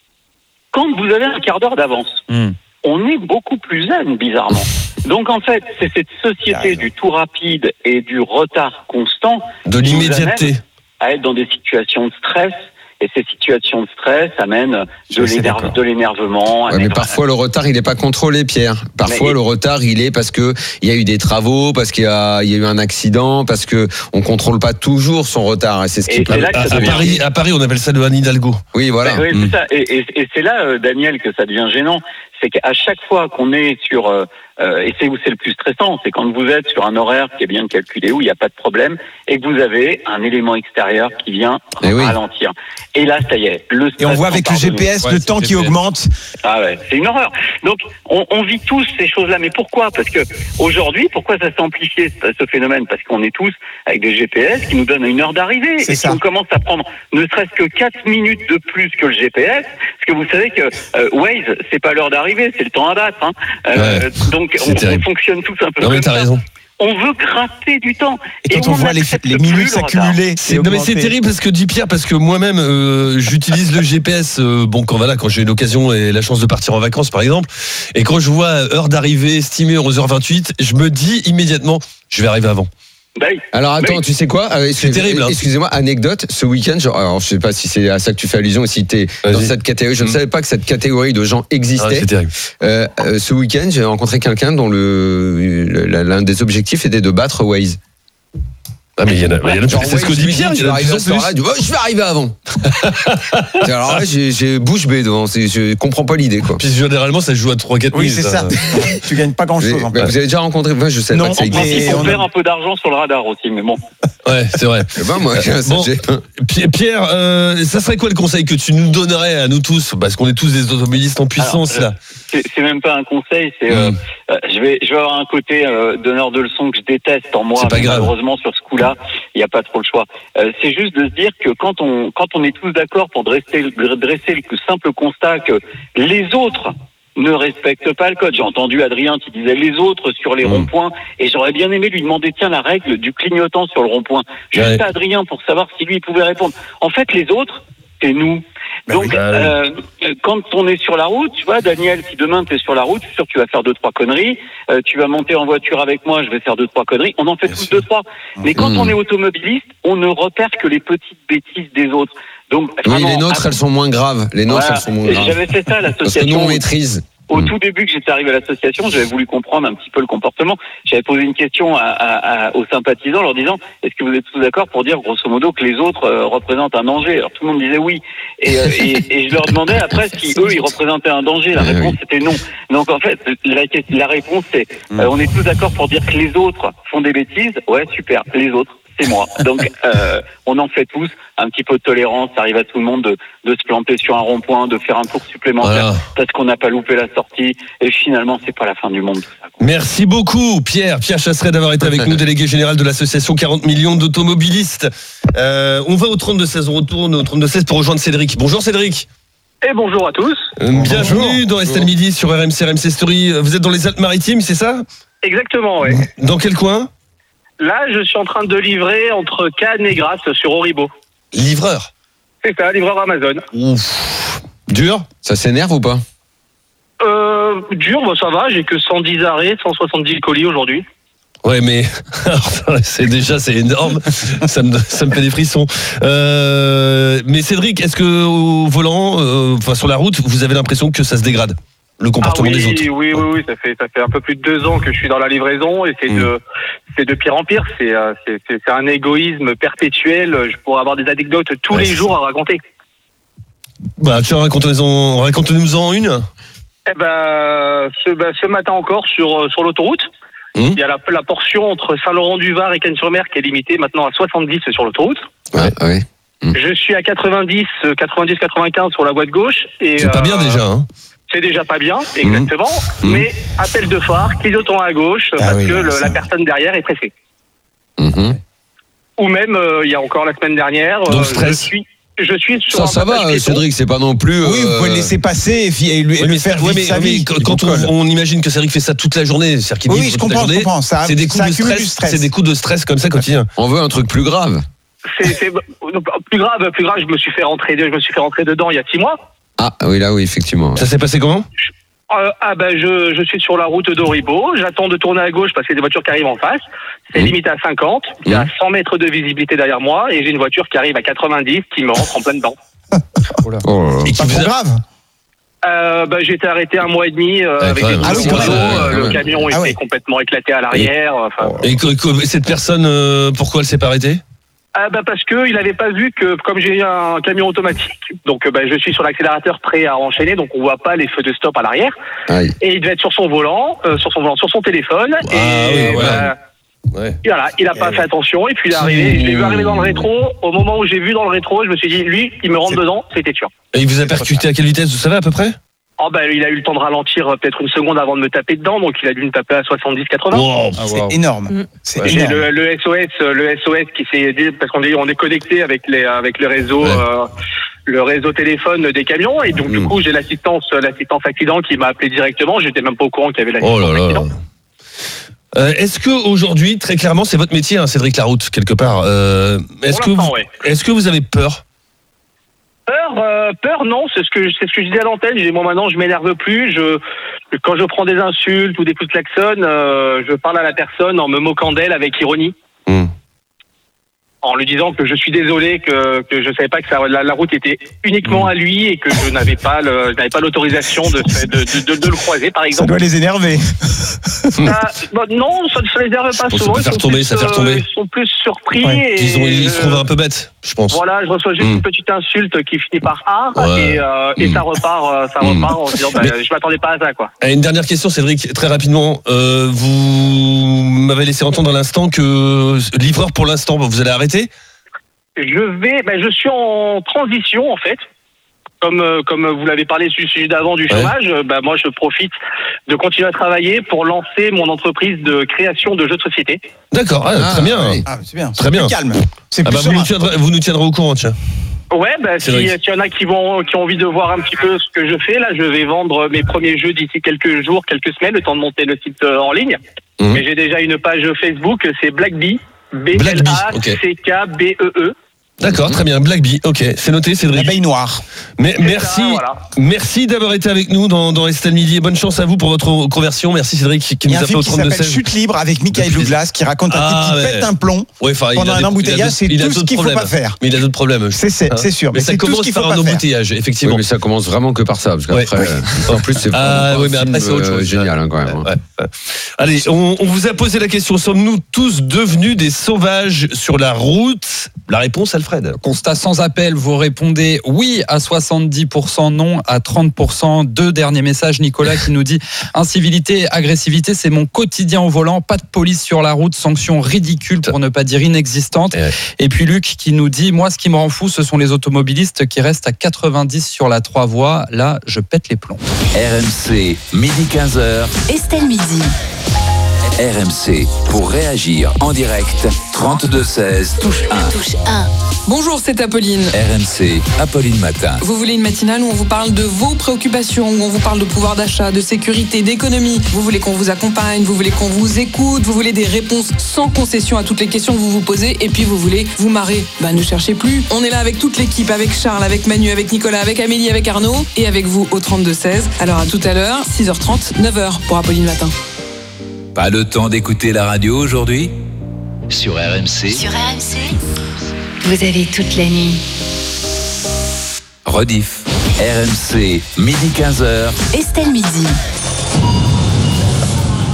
Quand vous avez un quart d'heure d'avance, mmh. on est beaucoup plus zen, bizarrement. Donc, en fait, c'est cette société du tout rapide et du retard constant... De l'immédiateté. À être dans des situations de stress. Et ces situations de stress amènent de, l'énerve, de l'énervement. Ouais, mais parfois le retard il n'est pas contrôlé, Pierre. Parfois mais... le retard il est parce que il y a eu des travaux, parce qu'il y a, il y a eu un accident, parce que on contrôle pas toujours son retard. Et c'est ce qui. Et c'est là que à, à, Paris, à Paris, on appelle ça le Anne Hidalgo. Oui, voilà. Oui, mmh. c'est ça. Et, et, et c'est là, euh, Daniel, que ça devient gênant. C'est qu'à chaque fois qu'on est sur, euh, euh, et c'est où c'est le plus stressant, c'est quand vous êtes sur un horaire qui est bien calculé, où il n'y a pas de problème, et que vous avez un élément extérieur qui vient et ralentir. Oui. Et là, ça y est. Le et on voit avec le G P S ouais, le temps qui augmente. Ah ouais, c'est une horreur. Donc, on, on vit tous ces choses-là. Mais pourquoi? Parce que aujourd'hui, pourquoi ça s'est amplifié ce phénomène? Parce qu'on est tous avec des G P S qui nous donnent une heure d'arrivée. C'est et ça. Si on commence à prendre ne serait-ce que quatre minutes de plus que le G P S, parce que vous savez que euh, Waze, c'est pas l'heure d'arrivée, c'est le temps à battre. Hein. Euh, ouais, donc, on, on fonctionne tous un peu non, comme mais t'as ça. Raison. On veut gratter du temps. Et quand et on, on voit les, les minutes s'accumuler, c'est, non mais c'est terrible parce que dit Pierre, parce que moi-même euh, j'utilise le G P S. Euh, bon quand voilà, quand j'ai l'occasion et la chance de partir en vacances par exemple, et quand je vois heure d'arrivée estimée onze heures vingt-huit, je me dis immédiatement, je vais arriver avant. Bye. Alors attends, Bye. Tu sais quoi euh, C'est terrible. Hein. Excusez-moi, anecdote. Ce week-end, genre, alors je sais pas si c'est à ça que tu fais allusion, ou si t'es Vas-y. Dans cette catégorie. Je mmh. ne savais pas que cette catégorie de gens existait. Ah, c'est terrible. Euh, euh, ce week-end, j'ai rencontré quelqu'un dont le, le l'un des objectifs était de battre Waze. Ah mais il y en a, il y en a genre, c'est ce que dit Pierre, il y en a de plus en plus. Je vais arriver avant. Alors là, j'ai, j'ai bouche bée devant, c'est, je comprends pas l'idée quoi. Puis généralement, ça se joue à trois quatre oui, minutes. Oui, c'est ça. Tu gagnes pas grand-chose. Vous avez déjà rencontré, enfin, je sais non, pas que ça existe. On perd un peu d'argent sur le radar aussi, mais bon. Ouais, c'est vrai. Ben moi, bon, Pierre, euh, ça serait quoi le conseil que tu nous donnerais à nous tous, parce qu'on est tous des automobilistes en puissance Alors, là. C'est, c'est même pas un conseil, c'est mmh. euh, je vais je vais avoir un côté euh, donneur de leçons que je déteste en moi. C'est pas mais grave. Malheureusement sur ce coup-là, il n'y a pas trop le choix. Euh, c'est juste de se dire que quand on quand on est tous d'accord pour dresser dresser le simple constat que les autres ne respectent pas le code. J'ai entendu Adrien qui disait les autres sur les mmh. ronds-points et j'aurais bien aimé lui demander tiens la règle du clignotant sur le rond-point. Juste ouais. à Adrien pour savoir si lui il pouvait répondre. En fait les autres c'est nous. Ben Donc, oui, bah, euh, quand on est sur la route, tu vois, Daniel, si demain tu es sur la route, je suis sûr que tu vas faire deux, trois conneries. Euh, tu vas monter en voiture avec moi, je vais faire deux, trois conneries. On en fait tous deux, trois. Mais quand mmh. on est automobiliste, on ne repère que les petites bêtises des autres. Donc, oui, les nôtres, à... elles sont moins graves. Les nôtres, voilà. elles sont moins graves. J'avais fait ça à l'association. Parce que nous, on maîtrise. Au mmh. tout début que j'étais arrivé à l'association, j'avais voulu comprendre un petit peu le comportement. J'avais posé une question à, à, à, aux sympathisants, leur disant est-ce que vous êtes tous d'accord pour dire grosso modo que les autres euh, représentent un danger? Alors tout le monde disait oui. Et, euh, et, et je leur demandais après si eux ils représentaient un danger. La réponse c'était non. Donc en fait la, la réponse c'est euh, on est tous d'accord pour dire que les autres font des bêtises. Ouais super. Les autres c'est moi. Donc euh, on en fait tous un petit peu de tolérance. Ça arrive à tout le monde de, de se planter sur un rond-point, de faire un tour supplémentaire voilà. parce qu'on n'a pas loupé la sortie. Et finalement, c'est pas la fin du monde. Tout ça, merci beaucoup, Pierre. Pierre Chasseret d'avoir été avec nous, délégué général de l'association quarante millions d'automobilistes. Euh, on va au trente-deux seize. On retourne au trente-deux seize pour rejoindre Cédric. Bonjour Cédric. Et bonjour à tous. Euh, bienvenue dans Estelle Midi sur R M C, R M C Story. Vous êtes dans les Alpes-Maritimes, c'est ça? Exactement, oui. Dans quel coin? Là, je suis en train de livrer entre Cannes et Grasse sur Auribeau. Livreur? C'est ça, livreur Amazon. Ouf. Dur? Ça s'énerve ou pas? Euh, dur, bah, ça va, j'ai que cent dix arrêts, cent soixante-dix colis aujourd'hui. Ouais, mais c'est déjà c'est énorme. ça me ça me fait des frissons. Euh, mais Cédric, est-ce que au volant, euh, enfin sur la route, vous avez l'impression que ça se dégrade, le comportement ah oui, des autres? Oui, oui, oui, ça fait ça fait un peu plus de deux ans que je suis dans la livraison et c'est mmh. de c'est de pire en pire. C'est c'est c'est, c'est un égoïsme perpétuel. Je pourrais avoir des anecdotes tous ouais, les jours à raconter. Bah, tu raconte-nous-en, raconte-nous-en une. Eh ben, ce, ben, ce matin encore sur sur l'autoroute. Mmh. Il y a la, la portion entre Saint-Laurent-du-Var et Cannes-sur-Mer qui est limitée maintenant à soixante-dix sur l'autoroute. Ouais, ouais. Mmh. Je suis à quatre-vingt-dix, quatre-vingt-dix, quatre-vingt-quinze sur la voie de gauche. Et, c'est pas euh, bien déjà, hein. C'est déjà pas bien, exactement. Mmh. Mais appel de phare, clignotant à gauche, ah parce oui, que le, la personne derrière est pressée. Mmh. Ou même, euh, il y a encore la semaine dernière, donc euh, stress. je suis... Je suis sur ça, un ça va, piéton. Cédric, c'est pas non plus. Euh... Oui, vous pouvez le laisser passer et, et lui, oui, lui faire vivre mais, sa vie. Mais quand on, on imagine que Cédric fait ça toute la journée, c'est-à-dire qu'il oui, vit je toute comprends, la journée, je comprends. Ça, c'est des coups ça de stress, stress. c'est des coups de stress comme ça quotidien. On veut un truc plus grave. C'est, c'est plus grave, plus grave. Je me suis fait rentrer, je me suis fait rentrer dedans il y a six mois. Ah oui, là, oui, effectivement. Ça s'est passé comment? Euh, ah ben je, je suis sur la route d'Oribo, j'attends de tourner à gauche parce qu'il y a des voitures qui arrivent en face, c'est mmh. limité à cinquante, il y a cent mètres de visibilité derrière moi et j'ai une voiture qui arrive à quatre-vingt-dix qui me rentre en plein dedans. Oh là. Oh, et qui pas trop grave euh, bah, j'ai été arrêté un mois et demi euh, avec des ah oui, réseaux, euh, le camion ah était ouais. complètement éclaté à l'arrière. Et, et que, que, cette personne, euh, pourquoi elle s'est pas arrêtée? Ah bah parce que il avait pas vu que comme j'ai un camion automatique, donc bah, je suis sur l'accélérateur prêt à enchaîner, donc on voit pas les feux de stop à l'arrière. Aïe. Et il devait être sur son volant, euh, sur son volant, sur son téléphone. Ah, et oui, ouais. bah, ouais. Et voilà, il a pas fait attention et puis il est arrivé. Je l'ai vu arriver dans le rétro. Au moment où j'ai vu dans le rétro, je me suis dit lui, il me rentre c'est... dedans, c'était sûr. Et il vous a percuté à quelle vitesse, vous savez à peu près? Oh bah, il a eu le temps de ralentir peut-être une seconde avant de me taper dedans, donc il a dû me taper à soixante-dix quatre-vingts. Wow, ah, wow. C'est énorme. Mmh. C'est ouais. J'ai le, le S O S, le S O S qui s'est aidé parce qu'on est on est connecté avec les avec le réseau ouais. euh, le réseau téléphone des camions et donc mmh. du coup j'ai l'assistance l'assistance accident qui m'a appelé directement. J'étais même pas au courant qu'il y avait l'assistance oh là là accident. Là. Euh, est-ce que aujourd'hui, très clairement, c'est votre métier, hein, Cédric Laroute, quelque part. Euh, est-ce que vous, ouais. est-ce que vous avez peur? Peur, euh, peur, non. C'est ce que c'est ce que je disais à l'antenne. J'ai moi maintenant, je m'énerve plus. Je quand je prends des insultes ou des coups de klaxon, euh, je parle à la personne en me moquant d'elle avec ironie. Mmh. En lui disant que je suis désolé, que, que je savais pas que ça, la, la route était uniquement à lui et que je n'avais pas le, je n'avais pas l'autorisation de, de, de, de, de le croiser, par exemple. Ça doit les énerver. Ça, bah, non, ça ne les énerve pas souvent. Ça fait retomber, plus, ça fait retomber. Ils sont plus surpris. Ouais. Et ils, ont, ils se trouvent un peu bêtes, je pense. Voilà, je reçois juste mmh. une petite insulte qui finit par A ouais. et, euh, et mmh. ça repart, ça repart mmh. en se disant, bah, Mais, je m'attendais pas à ça, quoi. Une dernière question, Cédric, très rapidement. Euh, vous m'avez laissé entendre à l'instant que livreur pour l'instant, vous allez arrêter? Je vais, ben je suis en transition en fait. Comme euh, comme vous l'avez parlé du sujet d'avant du chômage, ouais. ben moi je profite de continuer à travailler pour lancer mon entreprise de création de jeux de société. D'accord, ah, ah, très bien. Oui. Ah, c'est bien. Très bien. C'est calme. C'est ah, plus bah, vous, nous tiendrez, vous nous tiendrez au courant, tiens. Ouais, ben si, s'il y en a qui vont qui ont envie de voir un petit peu ce que je fais, là je vais vendre mes premiers jeux d'ici quelques jours, quelques semaines, le temps de monter le site en ligne. Mmh. Mais j'ai déjà une page Facebook, c'est Blackbee. B L A C K B E E. D'accord, très bien, Blackbee, ok, c'est noté, Cédric. L'abeille noire. Mais merci, ça, voilà. merci d'avoir été avec nous dans, dans Estelle Midi et bonne chance à vous pour votre conversion. Merci Cédric qui nous a fait au trente-deux seize. Il y a un film qui s'appelle Chute libre avec Michael Douglas qui raconte un ah, type qui ouais. pète un plomb ouais, pendant un embouteillage. C'est tout ce qu'il ne faut pas faire. Mais il a d'autres problèmes. C'est, c'est, c'est sûr. Mais, mais ça commence par un embouteillage, effectivement. Oui, mais ça commence vraiment que par ça, parce qu'après, ouais. en plus c'est ah, oui, mais après, c'est autre chose. Génial hein, quand même. Ouais, ouais. Allez, on, on vous a posé la question, sommes-nous tous devenus des sauvages sur la route? La réponse, Alfred. Constat sans appel, vous répondez oui à soixante-dix pour cent, non à trente pour cent. Deux derniers messages, Nicolas qui nous dit incivilité, agressivité, c'est mon quotidien au volant, pas de police sur la route, sanction ridicule pour ne pas dire inexistante. Et puis Luc qui nous dit moi ce qui me rend fou ce sont les automobilistes qui restent à quatre-vingt-dix sur la trois voies, là je pète les plombs. R M C, midi quinze heures. Estelle Midi. R M C, pour réagir en direct, trente-deux seize, touche un. Touche un. Bonjour, c'est Apolline. R M C, Apolline Matin. Vous voulez une matinale où on vous parle de vos préoccupations, où on vous parle de pouvoir d'achat, de sécurité, d'économie. Vous voulez qu'on vous accompagne, vous voulez qu'on vous écoute, vous voulez des réponses sans concession à toutes les questions que vous vous posez, et puis vous voulez vous marrer. Bah ne cherchez plus. On est là avec toute l'équipe, avec Charles, avec Manu, avec Nicolas, avec Amélie, avec Arnaud, et avec vous au trente-deux seize. Alors à tout à l'heure, six heures trente, neuf heures pour Apolline Matin. Pas le temps d'écouter la radio aujourd'hui? Sur R M C. Sur R M C, vous avez toute la nuit. Rediff. R M C, midi quinze heures. Estelle Midi.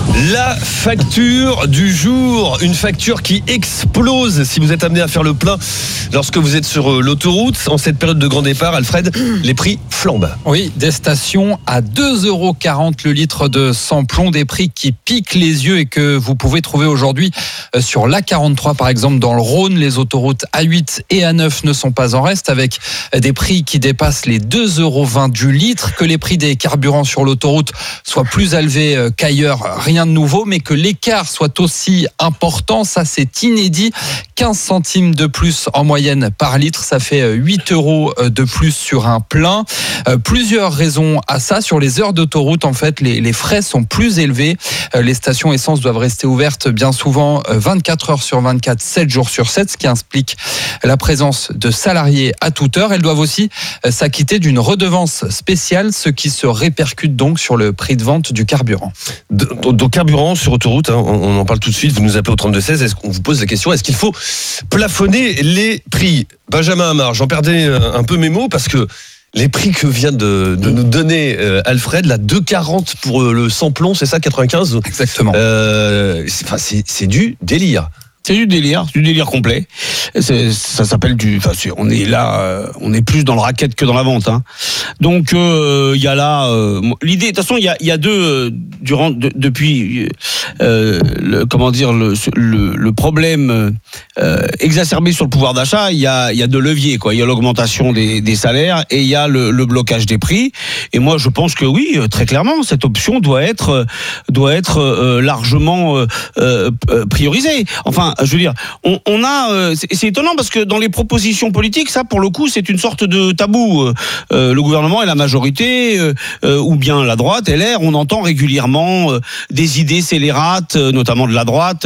La facture du jour, une facture qui explose si vous êtes amené à faire le plein lorsque vous êtes sur l'autoroute. En cette période de grand départ, Alfred, les prix flambent. Oui, des stations à deux euros quarante le litre de sans-plomb, des prix qui piquent les yeux et que vous pouvez trouver aujourd'hui sur l'A quarante-trois par exemple dans le Rhône. Les autoroutes A huit et A neuf ne sont pas en reste avec des prix qui dépassent les deux euros vingt du litre. Que les prix des carburants sur l'autoroute soient plus élevés qu'ailleurs, rien de nouveau, mais que l'écart soit aussi important, ça c'est inédit. quinze centimes de plus en moyenne par litre, ça fait huit euros de plus sur un plein. Euh, plusieurs raisons à ça. Sur les heures d'autoroute, en fait, les, les frais sont plus élevés. Euh, les stations essence doivent rester ouvertes bien souvent vingt-quatre heures sur vingt-quatre, sept jours sur sept, ce qui implique la présence de salariés à toute heure. Elles doivent aussi euh, s'acquitter d'une redevance spéciale, ce qui se répercute donc sur le prix de vente du carburant. Donc carburant sur autoroute, hein, on en parle tout de suite, vous nous appelez au trente-deux seize, est-ce qu'on vous pose la question, est-ce qu'il faut plafonner les prix? Benjamin Amar, j'en perdais un peu mes mots parce que les prix que vient de, de nous donner euh, Alfred, là, deux quarante pour euh, le sans-plomb, c'est ça, quatre-vingt-quinze? Exactement. Euh, c'est, enfin, c'est, c'est du délire. C'est du délire, du délire complet. C'est, ça s'appelle du. Enfin, c'est, on est là, euh, on est plus dans le racket que dans la vente. Hein. Donc il euh, y a là euh, l'idée. De toute façon, il y a, y a deux euh, durant de, depuis euh, le, comment dire le, le, le problème euh, exacerbé sur le pouvoir d'achat. Il y a, y a deux leviers quoi. Il y a l'augmentation des, des salaires et il y a le, le blocage des prix. Et moi, je pense que oui, très clairement, cette option doit être doit être euh, largement euh, euh, priorisée. Enfin. Je veux dire, on, on a, euh, c'est, c'est étonnant parce que dans les propositions politiques, ça, pour le coup, c'est une sorte de tabou. Euh, le gouvernement et la majorité, euh, euh, ou bien la droite, L R, on entend régulièrement euh, des idées scélérates, euh, notamment de la droite,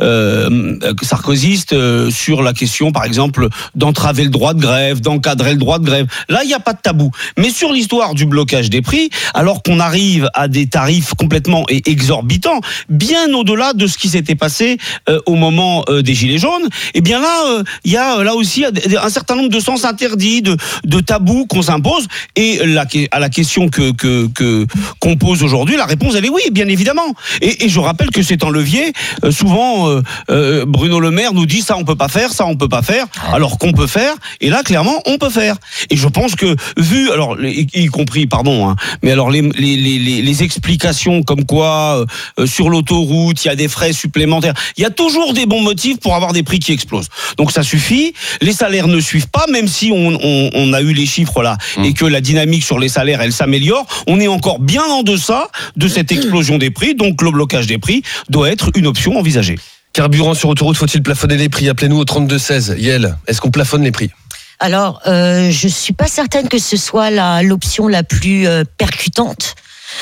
euh, sarkozyste, euh, sur la question, par exemple, d'entraver le droit de grève, d'encadrer le droit de grève. Là, il n'y a pas de tabou. Mais sur l'histoire du blocage des prix, alors qu'on arrive à des tarifs complètement exorbitants, bien au-delà de ce qui s'était passé euh, au moment des Gilets jaunes, et bien là, il y a là aussi un certain nombre de sens interdits, de, de tabous qu'on s'impose. Et la, à la question que, que, que, qu'on pose aujourd'hui, la réponse, elle est oui, bien évidemment. Et, et je rappelle que c'est un levier. Euh, souvent, euh, euh, Bruno Le Maire nous dit ça, on peut pas faire, ça, on peut pas faire, alors qu'on peut faire. Et là, clairement, on peut faire. Et je pense que, vu, alors, y, y compris, pardon, hein, mais alors les, les, les, les explications comme quoi, euh, sur l'autoroute, il y a des frais supplémentaires, il y a toujours des bons motifs pour avoir des prix qui explosent. Donc ça suffit. Les salaires ne suivent pas, même si on, on, on a eu les chiffres là mmh. et que la dynamique sur les salaires, elle s'améliore. On est encore bien en deçà de cette explosion des prix. Donc le blocage des prix doit être une option envisagée. Carburant sur autoroute, faut-il plafonner les prix? Appelez-nous au trente-deux seize. Yael, est-ce qu'on plafonne les prix? Alors, euh, je suis pas certaine que ce soit la, l'option la plus euh, percutante.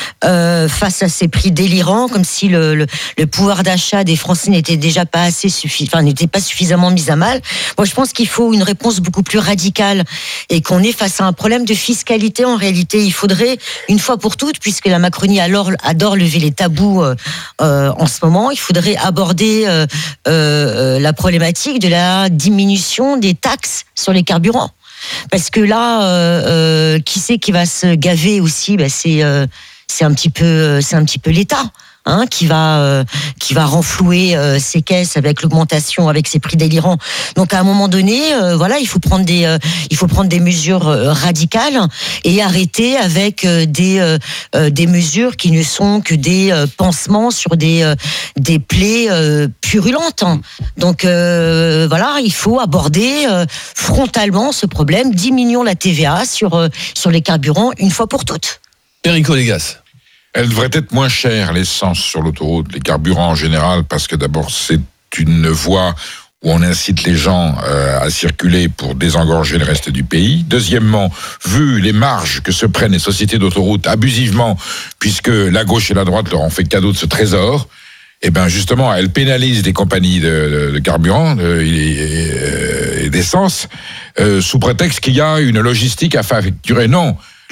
Euh, face à ces prix délirants, comme si le, le, le pouvoir d'achat des Français n'était déjà pas assez suffi, enfin n'était pas suffisamment mis à mal. Moi, je pense qu'il faut une réponse beaucoup plus radicale et qu'on est face à un problème de fiscalité. En réalité, il faudrait une fois pour toutes, puisque la Macronie adore, adore lever les tabous euh, euh, en ce moment, il faudrait aborder euh, euh, la problématique de la diminution des taxes sur les carburants. Parce que là, euh, euh, qui c'est qui va se gaver aussi? Ben c'est euh, c'est un petit peu, c'est un petit peu l'État. Hein, qui va euh, qui va renflouer euh, ses caisses avec l'augmentation, avec ces prix délirants. Donc à un moment donné, euh, voilà, il faut prendre des euh, il faut prendre des mesures euh, radicales et arrêter avec euh, des euh, euh, des mesures qui ne sont que des euh, pansements sur des euh, des plaies euh, purulentes. Donc euh, voilà, il faut aborder euh, frontalement ce problème. Diminuons la T V A sur euh, sur les carburants une fois pour toutes. Perico Légas. Elle devrait être moins chère, l'essence sur l'autoroute, les carburants en général, parce que d'abord, c'est une voie où on incite les gens euh, à circuler pour désengorger le reste du pays. Deuxièmement, vu les marges que se prennent les sociétés d'autoroute abusivement, puisque la gauche et la droite leur ont fait cadeau de ce trésor, eh ben justement, elles pénalisent les compagnies de, de, de carburant de, et, et d'essence euh, sous prétexte qu'il y a une logistique à facturer. Non.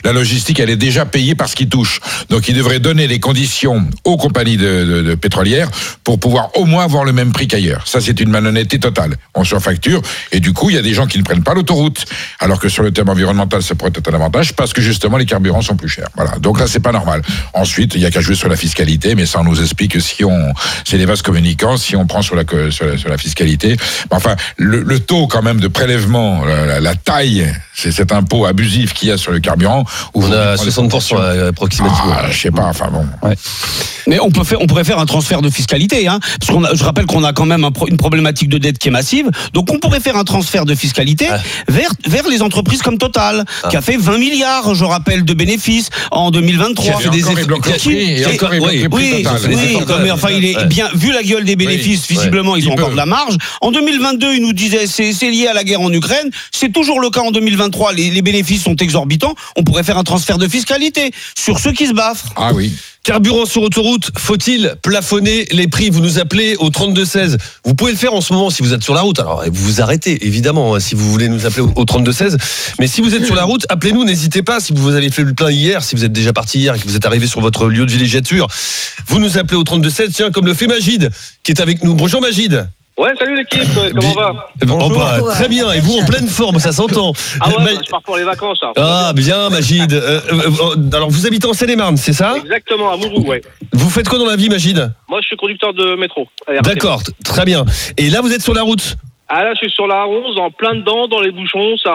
la logistique, elle est déjà payée par ce qui touche. Donc, ils devraient donner les conditions aux compagnies de, de, de pétrolières pour pouvoir au moins avoir le même prix qu'ailleurs. Ça, c'est une malhonnêteté totale. On surfacture et du coup, il y a des gens qui ne prennent pas l'autoroute, alors que sur le thème environnemental, ça pourrait être un avantage parce que justement, les carburants sont plus chers. Voilà. Donc là, c'est pas normal. Ensuite, il y a qu'à jouer sur la fiscalité, mais ça, on nous explique que si on, c'est des vases communicants, si on prend sur la, sur la, sur la fiscalité, enfin, le, le taux quand même de prélèvement, la, la taille, c'est cet impôt abusif qu'il y a sur le carburant. Où on a soixante pour cent approximativement. Ah, je sais pas, enfin bon. Ouais. Mais on peut faire, on pourrait faire un transfert de fiscalité, hein, parce qu'on a, je rappelle qu'on a quand même un, une problématique de dette qui est massive, donc on pourrait faire un transfert de fiscalité ah. vers vers les entreprises comme Total, ah. qui a fait vingt milliards, je rappelle, de bénéfices en deux mille vingt-trois. Qui a fait des effets. Oui, oui, oui, mais enfin, il est bien vu la gueule des bénéfices. Oui. Visiblement, ouais. ils, ils ont peuvent. encore de la marge. En deux mille vingt-deux, ils nous disaient c'est c'est lié à la guerre en Ukraine. C'est toujours le cas en deux mille vingt-trois. Les, les bénéfices sont exorbitants. On pourrait faire un transfert de fiscalité sur ceux qui se baffrent. Ah oui. Carburant sur autoroute, faut-il plafonner les prix? Vous nous appelez au trente-deux seize. Vous pouvez le faire en ce moment si vous êtes sur la route. Alors, vous vous arrêtez, évidemment, si vous voulez nous appeler au trente-deux seize. Mais si vous êtes sur la route, appelez-nous, n'hésitez pas. Si vous avez fait le plein hier, si vous êtes déjà parti hier et que vous êtes arrivé sur votre lieu de villégiature, vous nous appelez au trente-deux seize. Tiens, comme le fait Magid, qui est avec nous. Bonjour Magid. Ouais, salut l'équipe, comment va? Bonjour. Bah, très bien, et vous en pleine forme, ça s'entend. Ah ouais, bah, je pars pour les vacances. Hein. Ah bien, Magid. Euh, euh, alors vous habitez en Seine-et-Marne, c'est ça? Exactement, à Mourou, ouais. Vous faites quoi dans la vie, Magid? Moi, je suis conducteur de métro. D'accord, très bien. Et là, vous êtes sur la route? Ah là, je suis sur la onze, en plein dedans, dans les bouchons, ça